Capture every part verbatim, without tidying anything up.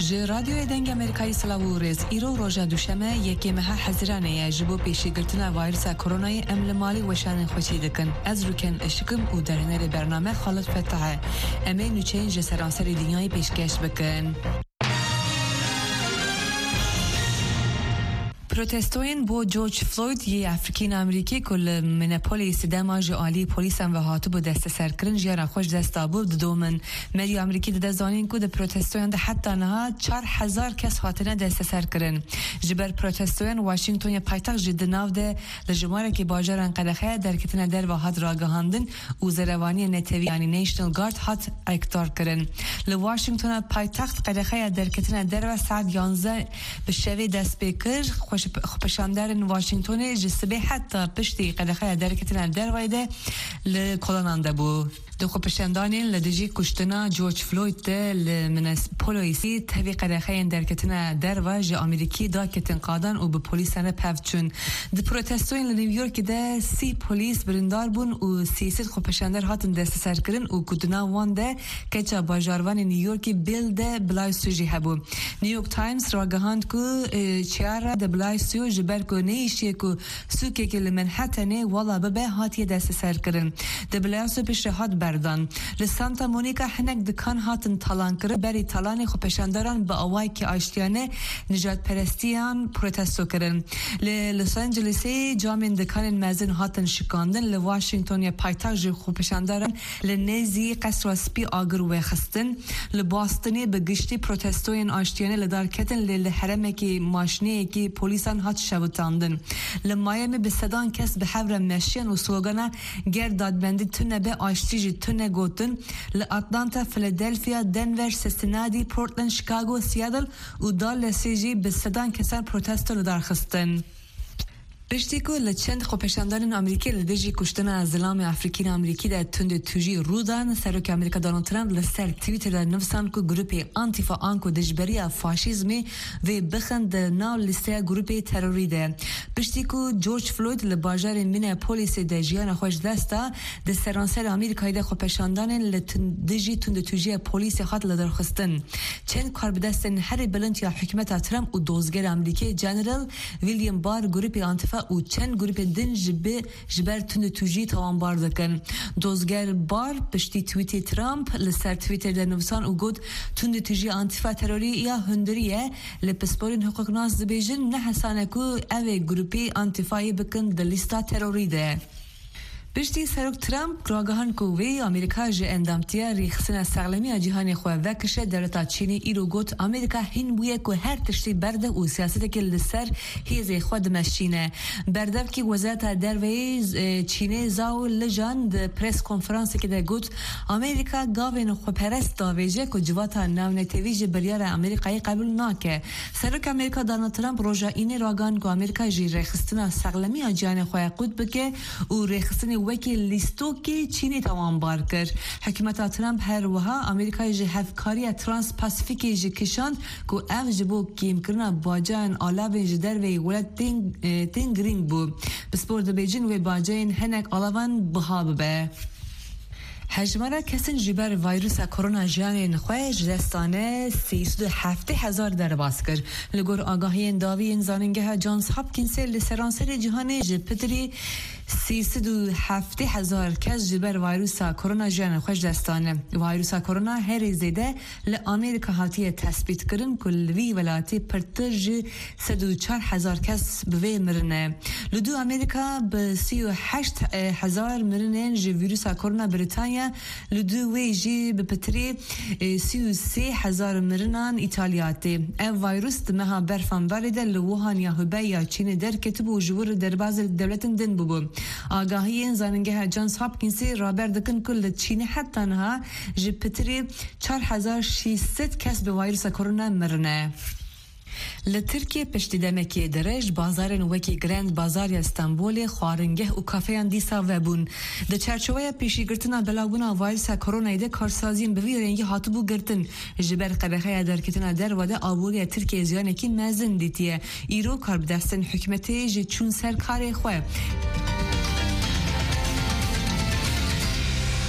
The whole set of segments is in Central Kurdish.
ج رادیو دنگ امریکایی سلاوورز ایرو روژا دوشمه یکی مها حزرانه جبو پیشی گرتنا ویروس کرونا امل مالی وشان خوشی دکن از روکن اشکم و درنر برنامه خالد فتحه امی نوچین جسرانسر دنیای پیشکش بکن. پروتستوین بو جورج فلوید یه افریقین امریکی کل منپولیس دماج عالی پلیسان و هاتو بو دست سرکرن جیارا خوش دستا بود دومن مدی امریکی ده زانین کو ده پروتستوین ده حتی نها چار هزار کس هاتنه دست سرکرن جبر پروتستوین واشنگتن یا پایتخت جد ناو ده لجماره که باجران قدخه در کتنه در و هات راگهاندن و زروانی نتوی یعنی نیشنل گارد هات اکتار کرن لواشنگتن پایتخت قدخه در کتنه در و ساعت یانزده به شوی دست بکر خوش خپشاندارن واشنگتن جسبه حتی پشتی قدخه درکتن در وایده لکلانانده بود. دو خپشاندانین لدیجی کشتنا جورج فلوید لمنس پولیسی تبی قدخه درکتن در واج امریکی دا کتن قادن و به پلیسانه پفتچون. د پروتستوین لنیویورک ده سی پلیس برندار بون و سیاست خپشاندار هاتن دست سرکرن و کدنا وان ده کچا باجاروان نیویورکی بیل ده بلای سوژی هبو. نیویورک تایمز راگهاند کو چیارا ده بلای سیو جبر کو نیشی کو سوکه که لمنحتنه والا ببه هاتی دست سرکرن. ده بلای سو پیش هات بردان. لسانتا مونیکا هنگ دکان هاتن تالان کرد بری تالانی خپشانداران با آوای که آشتیانه نجات پرستیان پروتستو کرن. لس آنجلسی جامعه دکان مزن هاتن شکاندن لواشنگتن یا پایتخت خپشانداران لنزی قصر و سپی آگر و خستن. لباستنی به گشتی پروتستوین آشتیانه لدار کتن لحرمه که ماشنه که پلیسان هات شبتاندن. لمایمی به صدان کس به حور مشین و سلوگانا گرد دادبندی تونه به آشتیجی تونه گوتن. لاتلانتا، فیلادلفیا، دنور، سیسینادی، پورتلند، شیکاگو، سیاتل و دال لسیجی به صدان کسان پروتستو لدار خستن. پشتیکو لچند خپشانداران امریکی لدیجی کشتن از زلام افریقی امریکی در تند توجی رودان سرک امریکا دونالد ترامپ لسر توییتر در نفسان کو گروپ آنتیفا آنکو دجبری فاشیزمی و بخند ناو لیسته گروپ تروری ده. پشتیکو جورج فلوید لباجار مینیاپولیس دجیان خوش دستا د سرانسر امریکایی ده خپشاندان لدیجی تند توجی پلیس خاط لدرخستن. چند کار بدستن هر بلند یا حکمت ترامپ و دوزگر امریکی جنرال ویلیام بار گروپ آنتیفا و چند گروپ دن جبه جبر تند توجی توان باردکن. دوزگر بار پشتی توییت ترامپ لسر توییتر در نویسان و گود تند توجی آنتیفا تروری یا هندریه لپسپورین حقوق ناس دبیجن نه حسانه کو اوه گروپی آنتیفایی بکن در لیستا تروری ده. پشتی سرک ترامپ راگهان کوی امریکا ج اندامتیا ریخسن سالمی جهانی خو وکشه دولت چینی ایرو گوت امریکا هین بویه کو هر تشتی برده و سیاست که لسر هیز خود مشینه برده کی وزارت درویز چینی زاو لجاند پرس کنفرانس که ده گوت امریکا گاوین خو پرست داویجه کو جواتا ناو نتیویج بریار امریکایی قبول ناکه. سرک امریکا دونالد ترامپ روجا اینی راگان کو امریکا ج ریخستن سالمی جهانی خو قود بکه و ریخستن وکی لیستو که چینی توان بار کرد. حکومت ترامپ هر وها امریکای جه هفکاری ترانس پاسیفیکی جه کشاند که اف جبو کیم کرنا باجان آلاوین جدر وی ولد تینگ تینگرینگ بود. بسپورد بیجین و باجان هنک آلاوان بها ببه. حجمه کسان جبر ویروس کرونا جانی نخواهش دستانه سیصد و هفت هزار در باز کرد. لگور آگاهی داوی انزاننگه جانس هاپکینز لسرانسر جهانی جپتری سیصد و هفت هزار کس جبر ویروس کرونا جانی نخواهش دستانه. ویروس کرونا هر زیده لامریکا هاتی تثبیت کردن کلوی ولاتی پرتج صد و چهار هزار کس به مرنه. لدو امریکا به سی و هشت هزار مرنه ج ویروس کرونا بریتانیا لدو ویجی به پتری سی و سه هزار مرنان ایتالیاتی. او ویروس دمها برفان بارده لوهان یا هبه یا چین در کتب و جور در باز دولتن دن ببو. آگاهی انزاننگه جانس هاپکینسی رابر دکن کل چین حتی نها جی پتری چهار هزار و ششصد کس به ویروس کرونا مرنه. لترکیه پشت دمکی درج بازار وکی گرند بازار استانبول خوارنگه و کافیان دیسا وبون د چرچوبه پیشگیرتنا بلاگونا ویروس کرونا ایده کارسازیم به وی رنگی هاتبو گرتن جبر قرخه درکتنا در وده آبوری ترکیه زیانه کی مزن دیتیه ایرو کار بدستن حکمتی ج چون سر کار خو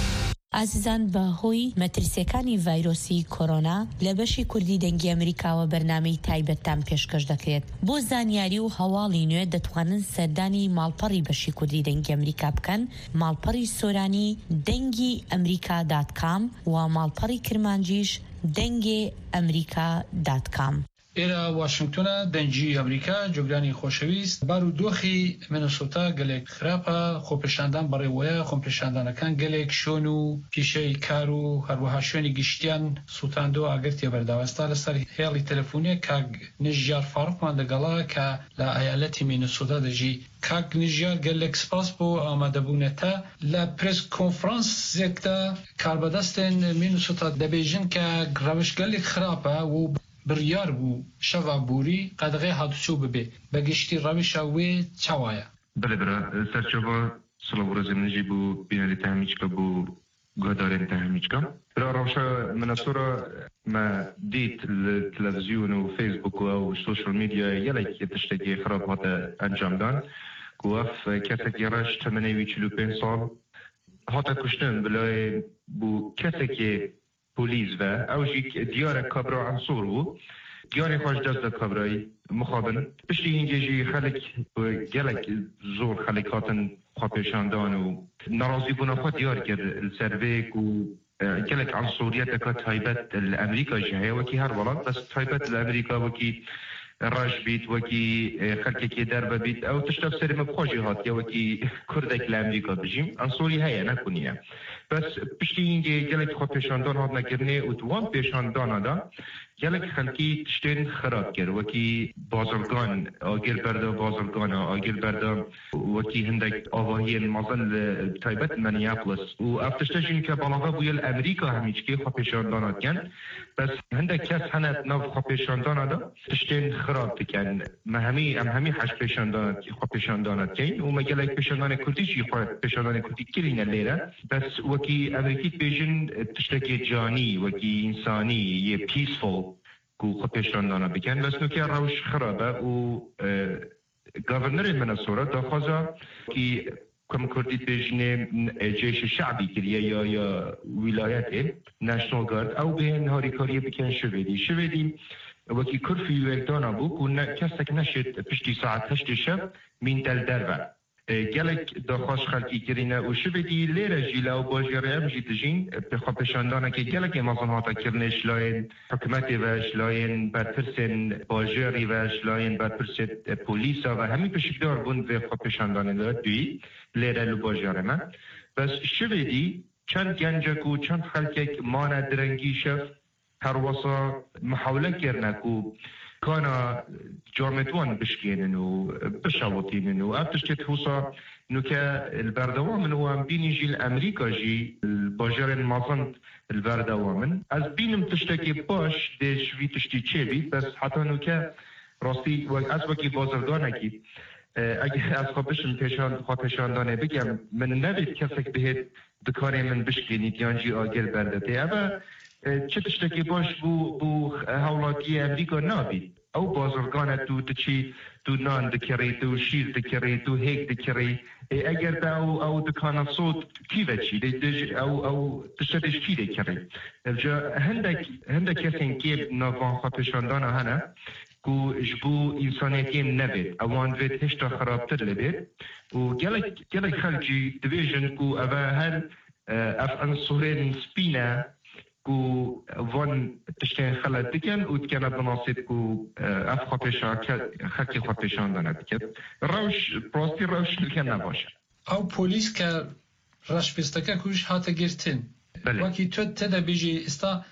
عزیزان بە هۆی مەترسیەکانی ڤایرۆسی کۆرۆنا لە بەشی کوردی دەنگی ئەمریکاوە بەرنامەی تایبەتتان پێشکەش دەکرێت. بۆ زانیاری و هەواڵی نوێ دەتوانن سەردانی ماڵپەڕی بەشی کوردی دەنگی ئەمریکا بکەن، ماڵپەڕی سۆرانی دەنگی ئەمریکا دات کام و ماڵپەڕی کرمانجیش دەنگی ئەمریکا دات کام. ئێرە واشنگتۆنە دەنگی ئەمریکا جۆگرانی خۆشەویست بار و دۆخی مینەسۆتا گەلێک خراپە خۆپێشاندان بەڕێوەیە خۆپێشاندانەکان گەلێک شۆن و پیشەی کار و هەروەها شوێنی گشتیان سووتاندەوە ئاگەر تێبەرداوەستا لەسەر هێڵی تەلەفۆنیە کاک نژیار فاڕوقمان دەگەڵا کە لە ئایالەتی مینەسۆتا دەژی. کاک نژیار گەلێک سپاس بۆ ئامادەبوونەتە لە پرس کۆنفرانسێکدا کاربەدەستێن مینەسۆتا دەبێژن کە ڕەوش گەلێک خراپە و بڕیار بوو شەوا بووری قەدەغەی هاتوچۆ ببێ بەگشتی ڕەویشە وێ چاوایە. بله برا سەرچۆڤە سڵە ڕۆژێ منیژی بوو بینەری تەهمیچکە بوو گۆدارێن تەهمیچکە. برا ڕەوشە منەسۆرە ما دیت لە تەلەڤیزیۆن و فەیسبوک و سوشیال میدیا یەلێکی تشتێکی خراپ هاتە ئەنجامدان گوەف کەسێکی ڕەش تەمەنەوی چل و پێنج ساڵ هاتە کوشتن بلای بوو کەسێکی پلیس و اوجی دیار کابرا عنصر و دیار خوش دست کابرای مخابن پشتی اینجی خلق گلک زور خلقاتن خواپیشاندان و ناراضی بونا خود دیار کرد السرویک و گلک عنصریت که تایبت الامریکا جهه وکی هر ولاد بس تایبت الامریکا وکی راش بیت وکی خلقی که درب بیت او تشتف سری مبخوشی هات یا وکی کردک الامریکا بجیم عنصری هیا نکنیه بس پشتی اینجا گلک خود پیشاندان هات نکرنه و دوام پیشاندان دا گلک خلقی تشتین خراب کرد وکی بازرگان آگل برده بازرگان آگل برده وکی هندک آواهی مازن تایبت منیاپلس و افتشتشین که بالاغا بویل امریکا همیچ که خود پیشاندان هات کن بس هندک کس هنت نو خود پیشاندان دا تشتین خراب بکن ما همی ام همی حش پیشاندان خود پیشاندان هات کن و ما گلک پیشاندان کردی چی خود پیشاندان کردی کلین لیره بس وکی امریکی بیشن تشتکی جانی وکی انسانی یه پیسفول کو خود پیشاندان بکن بس نوکه روش خرابه و گاورنر مناسورا داخوزا که کم کردی بیشن جیش شعبی کریه یا یا ولایت نشنال گارد او به نهاری کاری بکن شویدی شویدی وکی کرفی ویلدانا بو که کسک نشد پشتی ساعت هشت شب من دل دربه گلک داخواش خلقی کرینه و شبدی لیره جیلا و باجیره هم جیتجین بخوا پشاندانه که گلک مازنهاتا کرنش لاین حکمتی وش لاین برپرسن باجیری وش لاین برپرسن پولیسا و همین پشکدار بوند بخوا پشاندانه داد دوی لیره لو باجیره من بس شبدی چند گنجک و چند خلقک مانه درنگی شف هر واسا محاوله کرنک و كان جامتوان بشكينن وبشاوطينن وابتشتت هوصا نوكا البردوامن هو بيني جي الامريكا جي الباجر المازن البردوامن از بينم تشتكي باش ديش في تشتي تشيبي بس حتى نوكا راستي از وكي بازردانكي اگه از خوابشم پیشان خواب پیشاندانه بگم من نبید کسک بهت دکاره من بشکینید یانجی آگل بردته اما چه تشتکی باش بو بو هولاتی امریکا نابید او بازرگان تو تچی تو نان دکری تو شیر دکری تو هیک دکری اگر دا او او دکان صوت کی وچی دج او او تشتش کی دکری جا هندک هندک کسین کی نوان خاطشاندان هنه کو جبو انسانیتی نبید اوان وید هشتا خرابتر لبید و گلک گلک خلجی دیویژن کو اوه هر اف انصورین سپینه کو وان تشتین خلات دکن و تکنه بناسید کو اف خاطشان خلقی خاطشان دانه دکن روش پراستی روش دکن نباشه او پولیس که راش پستکه کوش هاته گرتن وکی تو تده بیجی استا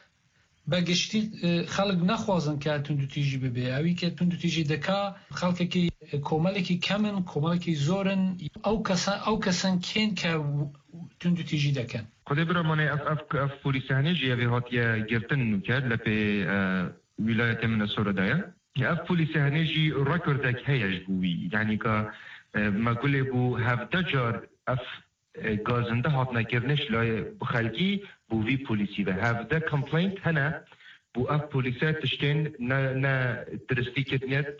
بگشتی خلق نخوازن که تندو تیجی ببی اوی که تندو تیجی دکا خلقی که کومالی که کمن کومالی که زورن او کسان او کسان کن که تندو تیجی دکن خدا برا مانه اف اف اف پولیس هنجی اوی هات یا گرتن نکرد لپی ولایت مناسورا دایا اف پولیس هنجی رکردک هیج بوی یعنی که ما گله بو هفته جار اف گازنده هات نکردنش لای بخلقی بوی پولیسی و هفته کمپلینت هنه بو اف پولیسات تشتین نه نه درستی کتنیت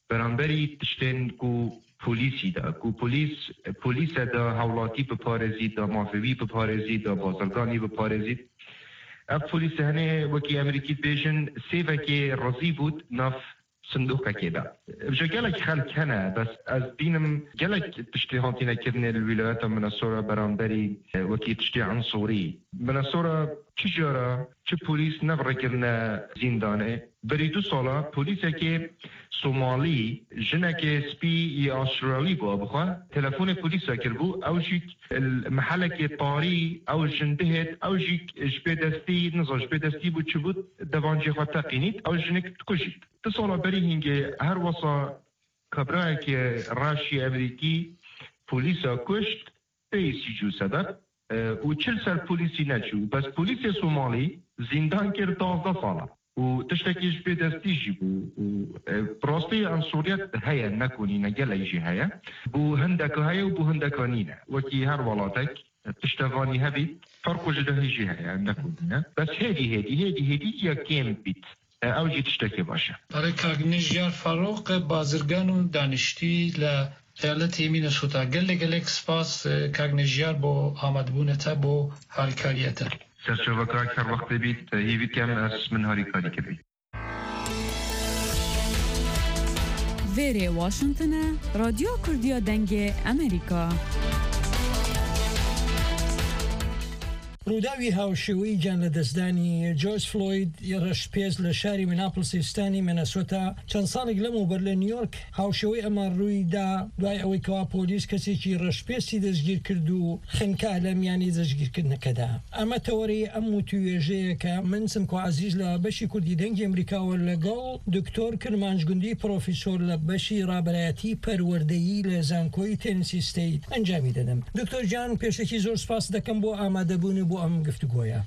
بەرامبەری تشتێن و پۆلیسی دا و پۆلیس پۆلیسە دا هەوڵاتی بپارێزیت دا مافەوی بپارێزیت دا بازرگانی بپارێزیت ئەف پۆلیسە هەنێ وەکی ئەمریکی بێژن سێڤەکێ ڕەزی بوود ناف صندوقێدا بژە gelek خەلک هەنە بەس ئەس بینم gelek تشتی هاتیینەکردنێ الویلایەتە منەسۆرە بەرامبەری وەکی تشتی عنسووری منەسۆرە چ جۆرە چ پۆلیس نەبڕێکردنە زیندانێ بەری دو ساڵە پۆلیسێکێ سۆمالی ژنێکێ سپی ی ئاسترالی بووە بخوا تەلەفۆنی پۆلیسە کردبوو ئەو ژی محەلێکێ پاری ئەو ژن بهێت ئەو ژی ژبێ دەستی نزە ژبێ دەستی بوو چ بوو دەبانجێ خوا تەقینیت ئەو ژنێک تکوژیت دو ساڵە بەری هینگێ هەر وەسا کەبرایەکێ ڕاشی ئەمریکی پۆلیسە کوشت پێیسی جوو سەدەر و چل سەر پۆلیسی نەچوو بەس پۆلیسی سۆمالی زیندان کرد دازدە ساڵە و تشتێکیش بێدەستیژی بوو ڕاستی ئەنسووریەت هەیە نەکۆنینە گەلەیژی هەیە بوو هەندێکە هەیە و بوو هەندێکوانینە وەکی هەر وڵاتێک تشتەوانی هەبیت فەرق و ژدەهێژی هەیە نەکۆنینە بەس هێدی هێدی هێدی هێدی یەکێم بیت ئەوجی تشتێکی باشە ئەرێ کاگنێژیار فەڕۆق بازرگان و دانیشتی لە ایالەتی مینەسۆتا gelek gelek سپاس کاگنێژیار بۆ ئامادەبوونەتە بۆ هاریکاریەتە سەرچۆڤەکە هەر وەختێ بیت هیویتیان ئەس من هاریکاری کردی وێرێ واشنگتنە رادیۆ کوردیا دەنگێ ئەمریکا ڕووداوی هاوشێوەی گیان لە دەستدانی جۆرج فلۆید ڕەشپێز لە شاری میناپۆلیسستانی مینەسۆتا چەند ساڵێک لەمەوبەر لە نیویۆرک هاوشێوەی ئەمە ڕوویدا دوای ئەوەی کەوا پۆلیس کەسێکی ڕەشپێستی دەستگیر کرد و خنکا لە میانی دەستگیرکردنەکەدا ئەمە تەوەری ئەم وتوێژەیە کە من سمکۆ عەزیز لە بەشی کوردی دەنگی ئەمریکاوە لەگەڵ دکتۆر کرمانجگوندی پرۆفیسۆر لە بەشی ڕابەرایەتی پەروەردەیی لە زانکۆی تێنسی ستەیت ئەنجامی دەدەم دکتۆر جان پێشەکی زۆر سپاس دەکەم بۆ ئامادەبوون بۆ ئەم گفتوگۆیە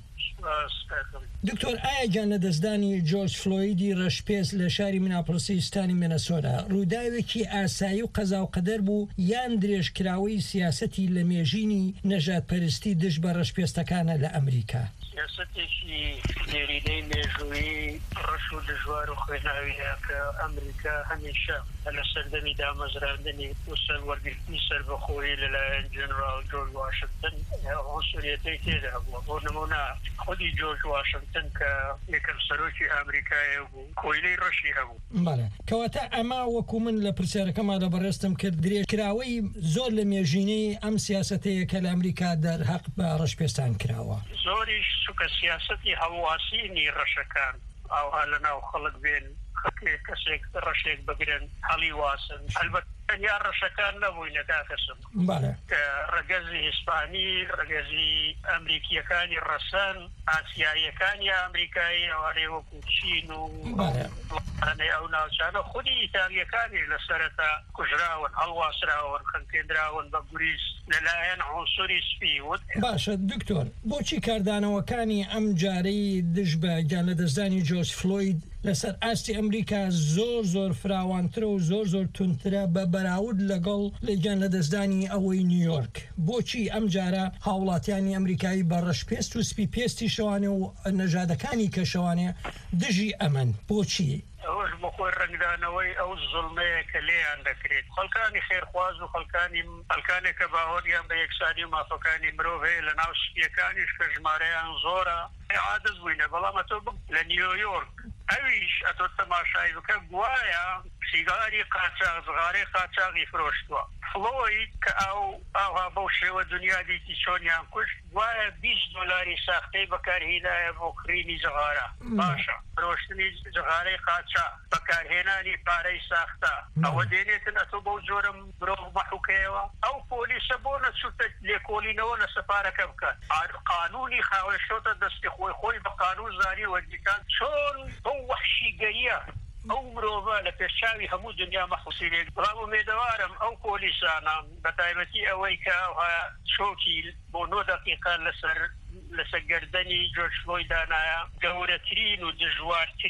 دکتۆر ئایا گیان لە دەستدانی جۆرج فلۆیدی ڕەشپێز لە شاری میناپۆلیسستانی مینەسۆتا ڕووداوێکی ئاسایی و قەزا و قەدەر بوو یان درێژکراوەی سیاسەتی لە مێژینی نەژادپەرستی دژ بە ڕەشپێستەکانە لە ئەمریکا سیاسەتێکی نێرینەی مێژووی ڕەش و دژوار و خوێناویە کە ئەمریکا هەمیشە لە سەردەمی دامەزراندنی و سەروەرگرتنی سەربەخۆیی لەلایەن جنرال جۆرج واشنگتن عنصریەتەی تێدا بووە بۆ نمونە خودی جۆرج واشنگتن کە یەکەم سەرۆکی ئامریکایە بوو کۆیلەی ڕەشی هەبوو بەڵێ کەواتە ئەما وەکو من لە پرسیارەکەما لە بەڕێستم کرد درێژکراوەی زۆر لە مێژینەی ئەم سیاسەتەیە کە لە ئەمریکا دەرهەق بە ڕەشپێستان کراوە زۆریش چونکە سیاسەتی هەڵواسینی ڕەشەکان ئەوها لەناو خەڵک بێن کەسێک ڕەشێک بگرن هەڵی واسن هەلبەت تەنیا ڕەشەکان نەبووینە کاکەسم کە ڕەگەزی هیسپانی ڕەگەزی ئەمریکیەکانی ڕەسەن ئاسیاییەکانی ئەمریکایی ئەوارێ وەکو چین و ئەو ناوچانە خودی ئیتالیەکانی لە سەرەتا کوژراون هەڵواسراون خەنکێنراون بە گوریس لەلایەن عنسوری سپی وت باشە دکتۆر بۆچی کاردانەوەکانی ئەم جارەی دژ بە گیان لە دەستدانی جۆرج فلۆید لەسەر ئاستی ئەمریکا زۆر زۆر فراوانترە و زۆر زۆر تونترە بە بەراورد لەگەڵ لە گیان لە دەستدانی ئەوەی نیویۆرک بۆچی ئەم جارە هاوڵاتیانی ئەمریکایی بە ڕەشپێست و سپی پێستی شەوانێ و نەژادەکانی کەشەوانێ دژی ئەمن بۆچی؟ ئەوش بۆ خۆی ڕنگدانەوەی ئەو زڵمەیە کە لێیان دەکرێت خەڵکانی خێرخواز و خەڵکانی خەڵکانێک کە باوەڕیان بە یەکسانی و مافەکانی مرۆڤ هەیە لە ناو سپیەکانیش کە ژمارەیان زۆرە عادز بووینە بەڵام ئەتۆ لە نیویۆرک ئەویش ئەتۆ تەماشای بکە گوایە سیگاری قاچاق زغارەی قاچاقی فرۆشتووە فلۆید کە ئەو ئاوا بەو شێوە دنیا دیتی چۆنیان کوشت گوایە بیست دۆلاری ساختەی بەکارهێنایە بۆ کڕینی جغارە باشە فرۆشتنی جغارەی قاچاق بەکارهێنانی پارەی ساختە ئەوە دێنێتن ئەتۆ بەو جۆرە مرۆڤ مەحوکەیەوە ئەو پۆلیسە بۆ نەچوتە لێکۆڵینەوە لە سەپارەکە بکات قانونی خاوێشۆتە دەستی خۆی خۆی بە قانون زاری وەردیکان چۆن ئەو وەحشی گەریە ئەو مرۆڤە لە پێشچاوی هەموو دنیا مەخوسیرێک بڵام ومێدەوارم ئەو پۆلیسانە بە تایبەتی ئەوەی کە چۆکی بۆ نۆ دەقیقە لەسەر لەسەر گەردەنی جۆرج فلۆیدانایە گەورەترین و دژوارترین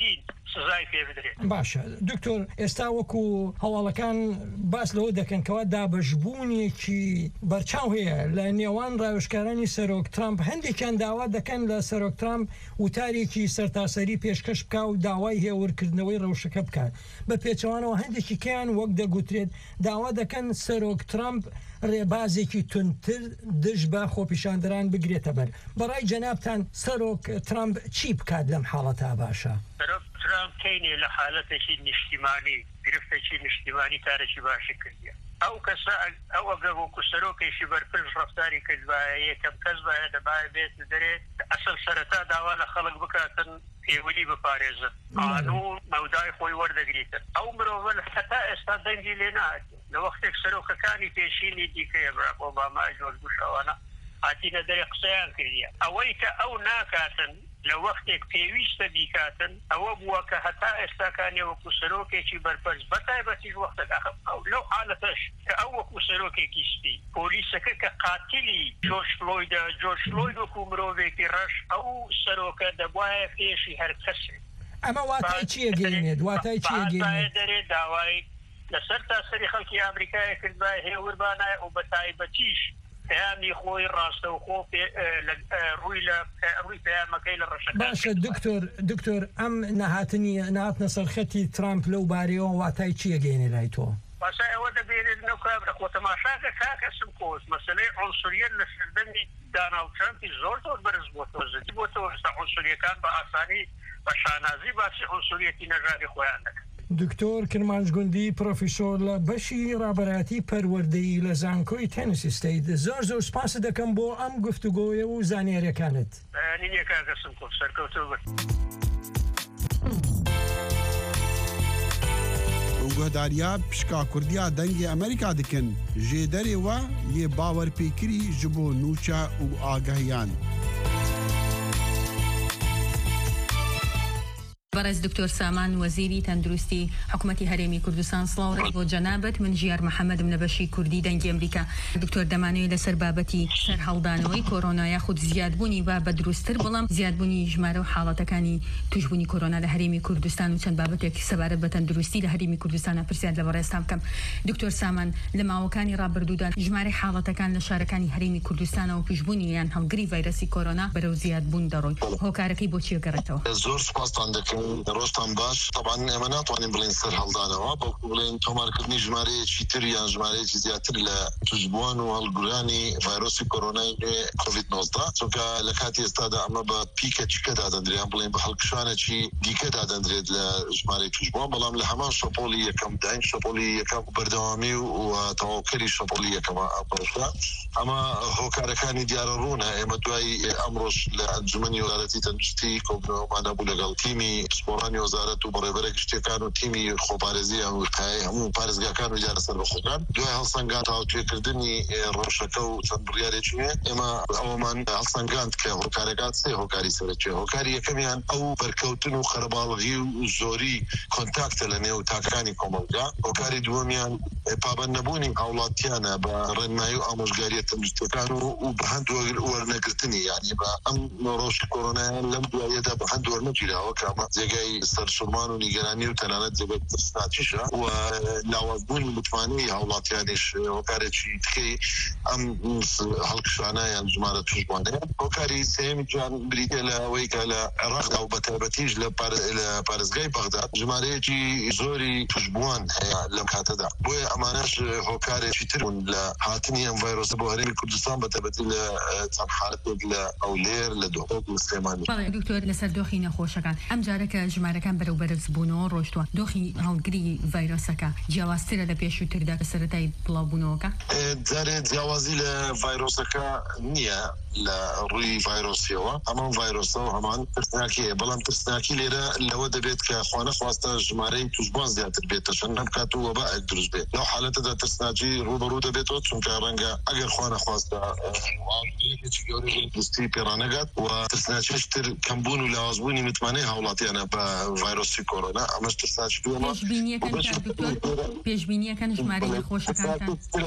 سزای پێ بدرێت. باشە دکتۆر ئێستا وەکو هەواڵەکان باس لەوە دەکەن کەوا دابەشبوونێکی بەرچاو هەیە لە نێوان ڕاوێژکارانی سەرۆک ترامپ. هەندێکیان داوا دەکەن لە سەرۆک ترامپ وتارێکی سەرتاسەری پێشکەش بکە و داوای هێورکردنەوەی ڕەوشەکە بکات. بە پێچەوانەوە هەندێکی کەیان وەک دەگوترێت داوا دەکەن سەرۆک ترامپ ڕێبازێکی تونتر دژ بە خۆپیشاندەران بگرێتە بەر. بەڕای جەنابتان سەرۆک ترامپ چی بکات لەم حاڵەتا باشە؟ سەرۆک ترامپ کەینێ لە حالەتێکی نیشتیمانی گرفتێکی نیشتیمانی کارێکی باشی کردیە. ئەو کەسە ئەو ئەگە وەکو سەرۆکێکی بەرپرس ڕەفتاری کردوایە یەکەم کەس بایە دەبایە بێت دەرێت ئەسڵ سەرەتا داوا لە خەڵک بکاتن پێوەلی بپارێزن قانون مەودای خۆی وەردەگریتن. ئەو مرۆڤە هەتا ئێستا دەنگی لێ نهات لە وەختێک سەرۆکەکانی پێشینی دیکەیە براک ئۆباما جۆرج بوش ئەوانە هاتینە دەرێ قسەیان کردیە. ئەوەی کە ئەو ناکاتن لە وەختێک پێویستە بیکاتن ئەوە بووە کە هەتا ئێستاکانی وەکو سەرۆکێکی بەرپەرز بەتایبەتیش وەختێک لەو حالەتەش کە ئەو وەکو سەرۆکێکی سپی پۆلیسەکە کە قاتیلی جۆرج فلۆیدە جۆرج فلۆید وەکو مرۆڤێکی ڕەش ئەو سەرۆکە دەبوایە پێشی هەر کەسێک. ئەمە واتای چیە گەینێت واتای چیە گەینێت دەرێت داوای لەسەر تاسەری خەڵکی ئەمریکای کردبای هێوربانایە و بەتایبەتیش پەیامی خۆی ڕاستەوخۆ ڕووی لە ڕووی پەیامەکەی لە ڕەشەکە. باشە دکتۆر دکتۆر ئەم نەهاتنی نهاتنە سەرخەتی ترامپ لەو بارەوە واتای چیە گەینێ لای تۆ؟ باشە ئەوە دەبێت نەو کابرا خۆ تەماشاکە کاکەسم کۆس مەسەلەی عنسوریەت لە سەردەمی داناڵد ترامپی زۆر زۆر بەرز بۆتەوە زەدی بۆتەوە ئێستا عنسوریەکان بە ئاسانی بە شانازی باسی عنسوریەتی نەژادی خۆیان دەکەن. دکتۆر کرمانجگوندی پرۆفیسۆر لە بەشی ڕابەراتی پەروەردەیی لە زانکۆی تێنسی ستەیت زۆر زۆر سپاس دەکەم بۆ ئەم گفتوگۆیە و زانیاریەکانت. نینیە کاکەسم کۆ سەرکەوتوو بن. گۆداریا پشکا کوردیا دەنگی ئەمریکا دکن ژێدەرێ وە یێ باوەرپێکری ji bo nûça û agahiyan. بەڕێز دکتۆر سامان وەزیری تەندروستی حکوومەتی هەرێمی کوردستان سڵاو بۆ جەنابەت. من ژیار محەممەدم لە بەشی کوردی دەنگی ئەمریکا. دکتۆر دەمانەوێت لەسەر بابەتی سەر هەڵدانەوەی کۆرۆنا یاخود زیادبوونی با بە دروستتر بڵام زیادبوونی ژمارە و حاڵەتەکانی توشبوونی کۆرۆنا لە هەرێمی کوردستان و چەند بابەتێکی سەبارەت بە تەندروستی لە هەرێمی کوردستانە پرسیار لە بەڕێستان بکەم. دکتۆر سامان لە ماوەکانی ڕابردوودا ژمارەی حاڵەتەکان لە شارەکانی هەرێمی کوردستانەوە توشبوونی یان هەڵگری ڤایرەسی کۆرۆنا بەرەو زیادبوون دەڕۆی. هۆکارەکەی بۆچی گەڕێتەوە؟ زۆر سپاستان دەکەم ڕۆژتان باش. طبعا ئێمە ناتوانین بڵین سەر هەڵدانەوە بەڵکو بڵین تۆمارکردنی ژمارەیەکی تر یان ژمارەیەکی زیاتر لە توشبووان و هەڵگورانی ڤایرۆسی کۆرۆنای کۆڤید نۆزدە چونکە لە کاتی ئێستادا ئەمە بە پیکە چیکە دادەندرێن بڵین بە هەڵکشانێکی دیکە دادەندرێت لە ژمارەی توشبووان بەڵام لە هەمان شەپۆلی یەکەم داین شەپۆلی یەکەم بەردەوامی و تەواوکەری شەپۆلی یەکەمە ئەپۆشە ئەمە هۆکارەکانی دیارە ڕوونە. ئێمە دوای ئەمڕۆژ لە ئەنجومەنی وەزارەتی تەندروستی کۆبنەوەمانە بوو لەگەڵ تیمی سپۆرانی وەزارەت و بەڕێوەبەرە گشتیەکان و تیمی خۆپارێزی وقایە هەموو پارێزگاکان و دیارە سەربەخۆکان دوای هەڵسەنگان تاوتوێکردنی ڕەوشەکە و چەند بڕیارێکی هەیە ئێمە ئەوەمان هەڵسەنگاند کە هۆکارەکان سێ هۆکاری سەرەکیە. هۆکاری یەکەمیان ئەو بەرکەوتن و خەرەباڵغی و زۆری کۆنتاکتە لە نێو تاکەکانی کۆمەلگا. هۆکاری دووەمیان پابەند نەبوونی هاوڵاتیانە بە ڕێنمایی و ئامۆژگاریە تەندروستیەکان و بە هەندوو وەرنەگرتنی یعنی بە ئەم ڕۆژی کۆرۆنایان لەم دوایەدا بە هەندوو وەرنەگیراوە کە ئەمە جێگای سەرسوورمان و نیگەرانی و تەنانەت جێگای ترسناکیشە و لاوازبوونی متمانەی هاوڵاتیانیش هۆکارێکی تکەی ئەم هەڵکشانە یان ژمارە توشبوانەیە. هۆکاری سێمی جان بریتە لە ئەوەی کە لە عێراقدا و بەتایبەتیش لە پارێزگای بەغداد ژمارەیەکی زۆری توشبوان هەیە لەم کاتەدا بۆیە ئەمانەش هۆکارێکی ترون لە هاتنی ئەم ڤایرۆسە بۆ هەرێمی کوردستان بەتایبەتی لە چەند حالەتێک لە ئەولێر لە دۆخۆک و سلێمانی. دکتۆر لەسەر دۆخی نەخۆشەکان ئەم جارەکە ژمارەکان بەرەو بەرز بوونەوە ڕۆشتووە. دۆخی هەڵگری ڤایرۆسەکە جیاوازترە لە پێشووتردا کە سەرەتای بڵاوبوونەوەکە؟ جارێ جیاوازی لە ڤایرۆسەکە نییە لە ڕووی ڤایرۆسیەوە هەمان ڤایرۆسە و هەمان ترسناکیە بەڵام ترسناکی لێرە لەوە دەبێت کە خوا نەخواستە ژمارەی توشبوان زیاتر بێتە چەند نەبکات و وەبائێک دروست بێت. لەو حالەتەدا ترسناکی ڕوبەڕوو دەبێتەوە چونکە ڕەنگە ئەگەر خوا نەخواستە گەورەی پێڕانەگات و ترسناکیش تر کەمبوون و لاوازبوونی متمانەی هاوڵاتیانە ببرنە بە ڤایرۆسی کۆرۆنا ئەمەش ترسناکی دووەمە پێشبینیەکان ژمارەی نەخۆشەکان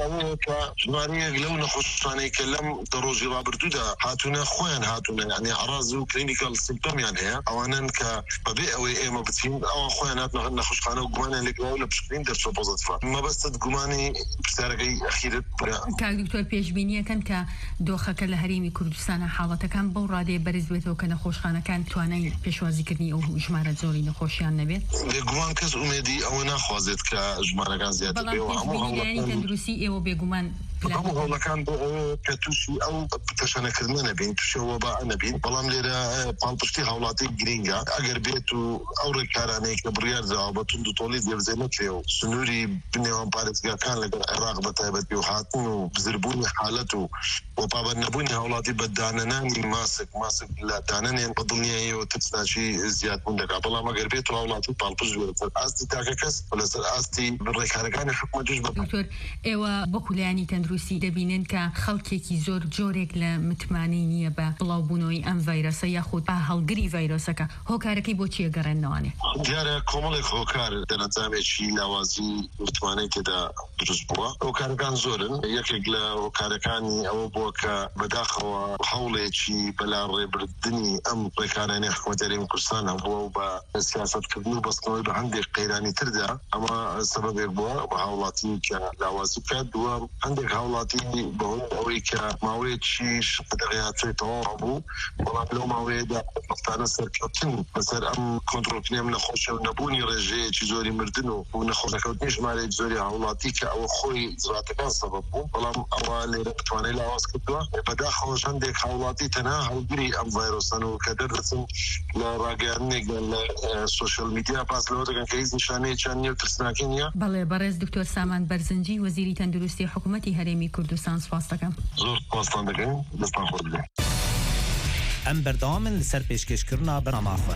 ژمارەیەک لەو نەخۆشانەی کە لەم ڕۆژی ڕابردوودا هاتوونە خۆیان هاتوونە یعنی عەراز و کلینیکال سیمپتۆمیان هەیە ئەوانن کە بەبێ ئەوەی ئێمە بچین ئەوە خۆیان هاتنە نەخۆشخانە و گومانیان لێکراوە لە پشکنین دەرچۆ پۆزیتیڤە مەبەستت گومانی پرسیارەکەی ئەخیرت کاک دکتۆر پێشبینیەکەن کە دۆخەکە لە هەرێمی کوردستانە حاڵەتەکان بەو ڕادەیە بەرز بێتەوە کە نەخۆشخانەکان توانای پێشوازیکردنی ئەو ژمارە زۆری نەخۆشیان نەبێت بێگومان کەس ئومێدی ئەوە ناخوازێت کە ژمارەکان زیاتر بێەوە هەموو تەندروستی ئێوە بێگومان هەموو هەوڵەکان بۆ ئەوە کە تووشی ئەو تەشانەکردنە نەبین تووشەوە بە نەبین بەڵام لێرە پاڵپشتی هاوڵاتی گرینگە ئەگەر بێت و ئەو ڕێکارانەی کە بڕیاردراوە بە تونند و تۆڵی دێبزێ نەکرێ و سنووری بنێوان پارێزگاکان لەگەڵ عێراق بە تایبەتی و هاتن و بزربوونی حالەت و بۆ پابەر نەبوونی هاوڵاتی بە دانەنانی ماسک ماسک لە دانەنێن بە دڵنیاییەوە ترسناچی زیادبوون دەکات بەڵام ئەگەر بێت و هاوڵاتی پاڵپشت بێت ئاستی تاکە کەس لەسەر ئاستی ڕێکارەکانی حکومەتیش بە دکتۆر ئێوە بۆ کولایانی تەندروستی دەبینن کە خەڵکێکی زۆر جۆرێک لە متمانەی نییە بە بڵاوبوونەوەی ئەم ڤایرۆسە یاخود بە هەڵگری ڤایرۆسەکە هۆکارەکەی بۆ چیە گەڕێنەوەنێ دیارە کۆمەڵێک هۆکار دەرەنجامێکی لاوازی متمانەی تێدا دروست بووە هۆکارەکان زۆرن یەکێک لە هۆکارەکانی ئەوە بووە کە بەداخەوە هەوڵێکی بەلا ڕێبردننی ئەم ڕێکارانی حکوومەتی هەرێمی کوردستان هەبووە و بە سیاسەتکردن و بەستنەوەی بە هەندێک قەیرانی تردا ئەمە سەبەبێک بووە بە هاوڵاتی کە لاوازی بکات دووە هەندێک هاوڵاتی بەهۆی ئەوەی کە ماوەیەکی دەغیاتێتەوە هەبوو بەڵام لەو ماوەیەدا ڕفتانە سەرکەوتن بەسەر ئەم کۆنتڕۆلکردنی نەخۆشە و نەبوونی ڕێژەیەکی زۆری مردن و نەخۆشەکەوتنی ژمارەی زۆری هاوڵاتی کە ئەوە خۆی زراتەکان سەبەب بوو بەڵام ئەوە لێرە بتوانێت لاواز کردووە بەداخەوە هەندێک هاوڵاتی تەنها هەڵگری ئەم ڤایرۆسن و کە دەردەچن لە ڕاگەیاندنێک لە سۆشیال میدیا پاس لەوە دەکەن کە هیچ نیشانەیەکیان نییە و ترسناکی نییە. بەڵێ بەڕێز دکتۆر سامان بەرزنجی وەزیری تەندروستی حکوومەتی هەرێمی کوردستان سپاس دەکەم. زۆر سپاستان دەکەین دەستان خۆش بێ. ئەم بەردەوامن لەسەر پێشکەشکردنا بەرنامەخۆن.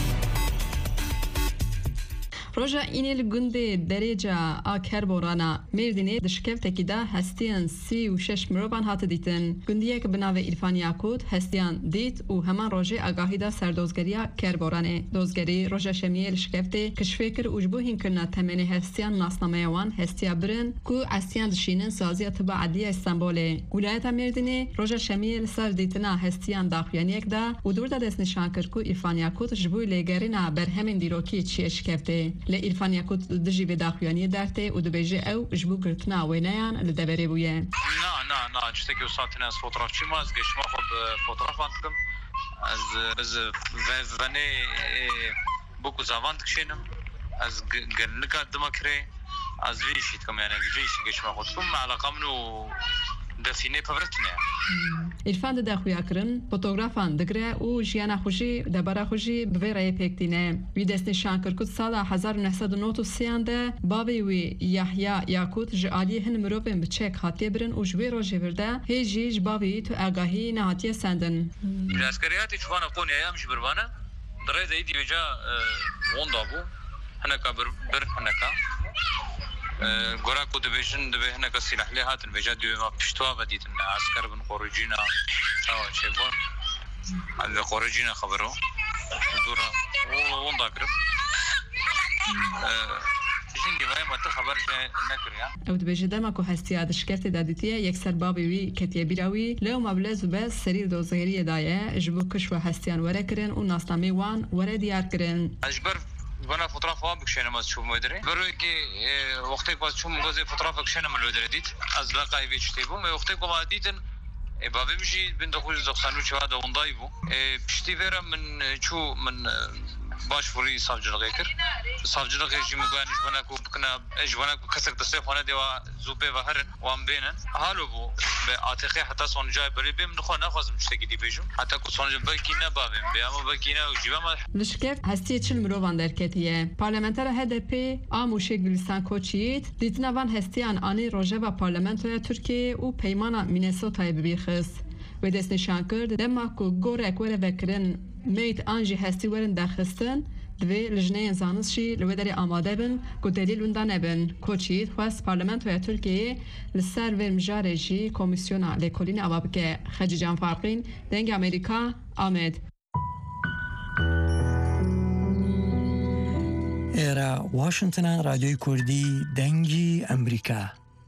ڕۆژە ئینێ لە گوندێ دەرێجا ئاکەر بۆڕانە مێردنێ دشکەفتێکیدا هەستیان سی و شەش مرۆڤان هاتە دیتن گوندیەک بناوێ ئیرفان یاکوت هەستیان دیت و هەمان ڕۆژێ ئاگاهیدا سەردۆزگەریە کەربۆڕانێ دۆزگەری ڕۆژە شەمیە لە شکەفتێ کشفێکرد و بۆ هینکردنا تەمێنێ هەستیان ناسنامەیەوان هەستیا برن کو ئەستیان دشینن سازیە تبە عەدلیە ئیستانبولێ ویلایەتە مێردنێ ڕۆژە شەمیە لەسەر دیتنا هەستیان داخوێنیەکدا و دووردا دەستنیشان کرد کو ئیرفان یاکوت ji بووی لێگەرێنا بەرهەمین دیرۆکی چیە شکەفتێ لە ئیرفان یاکوت دژی بێداخوێنیە دارتێ و دەبێژێ ئەو ji بوو گرتنا وێنەیان لە دەبەرێ بوویە. نا نا نا شتێکی وساتنە از فۆتۆغرافچیمە از گەشتما خۆ فۆتۆغرافان دکەم از از ڤەنێ بۆکو زاوان دکشێنم از گەرنکات دمەکرێ az vêjî dikim yani vêjî geçme xwe dikim eleqa min û defînê pevretine. İrfan de daxuya kirin, fotografan digre û jiyana xwe jî debara xwe jî bi vê rayê pêktîne. Wî destnîşan kir ku sala hezar û neh sed û nod û sêyan de bavê wî Yahya Yakut ji aliyê hin mirovên bi çek hatiye birin û ji wê rojê vir de hê jî ji bavê tu agahî nehatiye sendin. Li askeriyatê çûvana Konyayê em ji birvane di rê de dîvêca wenda bû hineka bir hineka گورا کو دبیشن دبه هنگا سلاحلی هاتن بجا دیو ما پشتوا بدیتن عسكر بن خروجینا او چیبون از خروجینا خبرو دورا اون داکرم جنگی وای مت خبر نکریا او دبیجه دما کو هستیا دشکفت دادیتیه یک سر بابی وی کتیه بیراوی لو مبلز بس سریر دوزگری دایه جبو کشو هستیان وره کرن و ناسنامه وان وره دیار کرن اجبر وانا فوتوغراف وام بكشينا ما تشوف مدري بروكي وقتك باز تشوف مغازي فوتوغراف بكشينا من الودر ديت از لقاي بيشتيبو ما وقتك باز ديتن بابي بيجي بين دخول زخسانو شو هذا وندايبو بشتي فيرا من شو من باش فوري savcılık ekir. Savcılık rejimi güvenlik bana ku bıkına ejvana ku kasak da sefana deva zube ve herin wan benen. Halu bu be atiqi hatta sonuca böyle benim nxo naxazım işte gidi bejum. Hatta ku sonuca belki ne babim be ama belki ne jivama. Lişkev hestiye çil mirovan derketiye. Parlamentera H D P Amuşe Gülistan Koçyiğit ditna van hestiyan ani rojeva parlamentoya Türkiye u peymana Minnesota'ya bibixis. Ve destnişan kird dema ku gorek were vekirin meyt anji hesti werin daxistin divê li jineyên zanistî li wê derê amade bin ku delîl winda nebin. Koçyiğit xwest parlamentoya Tirkiyeyê li ser vê mijarê jî komîsyona lêkolînê ava bike. Xecî Canfarqîn dengê Amerîka Amed. ئێرە واشنگتنە رادیۆی کوردی دەنگی ئەمریکا.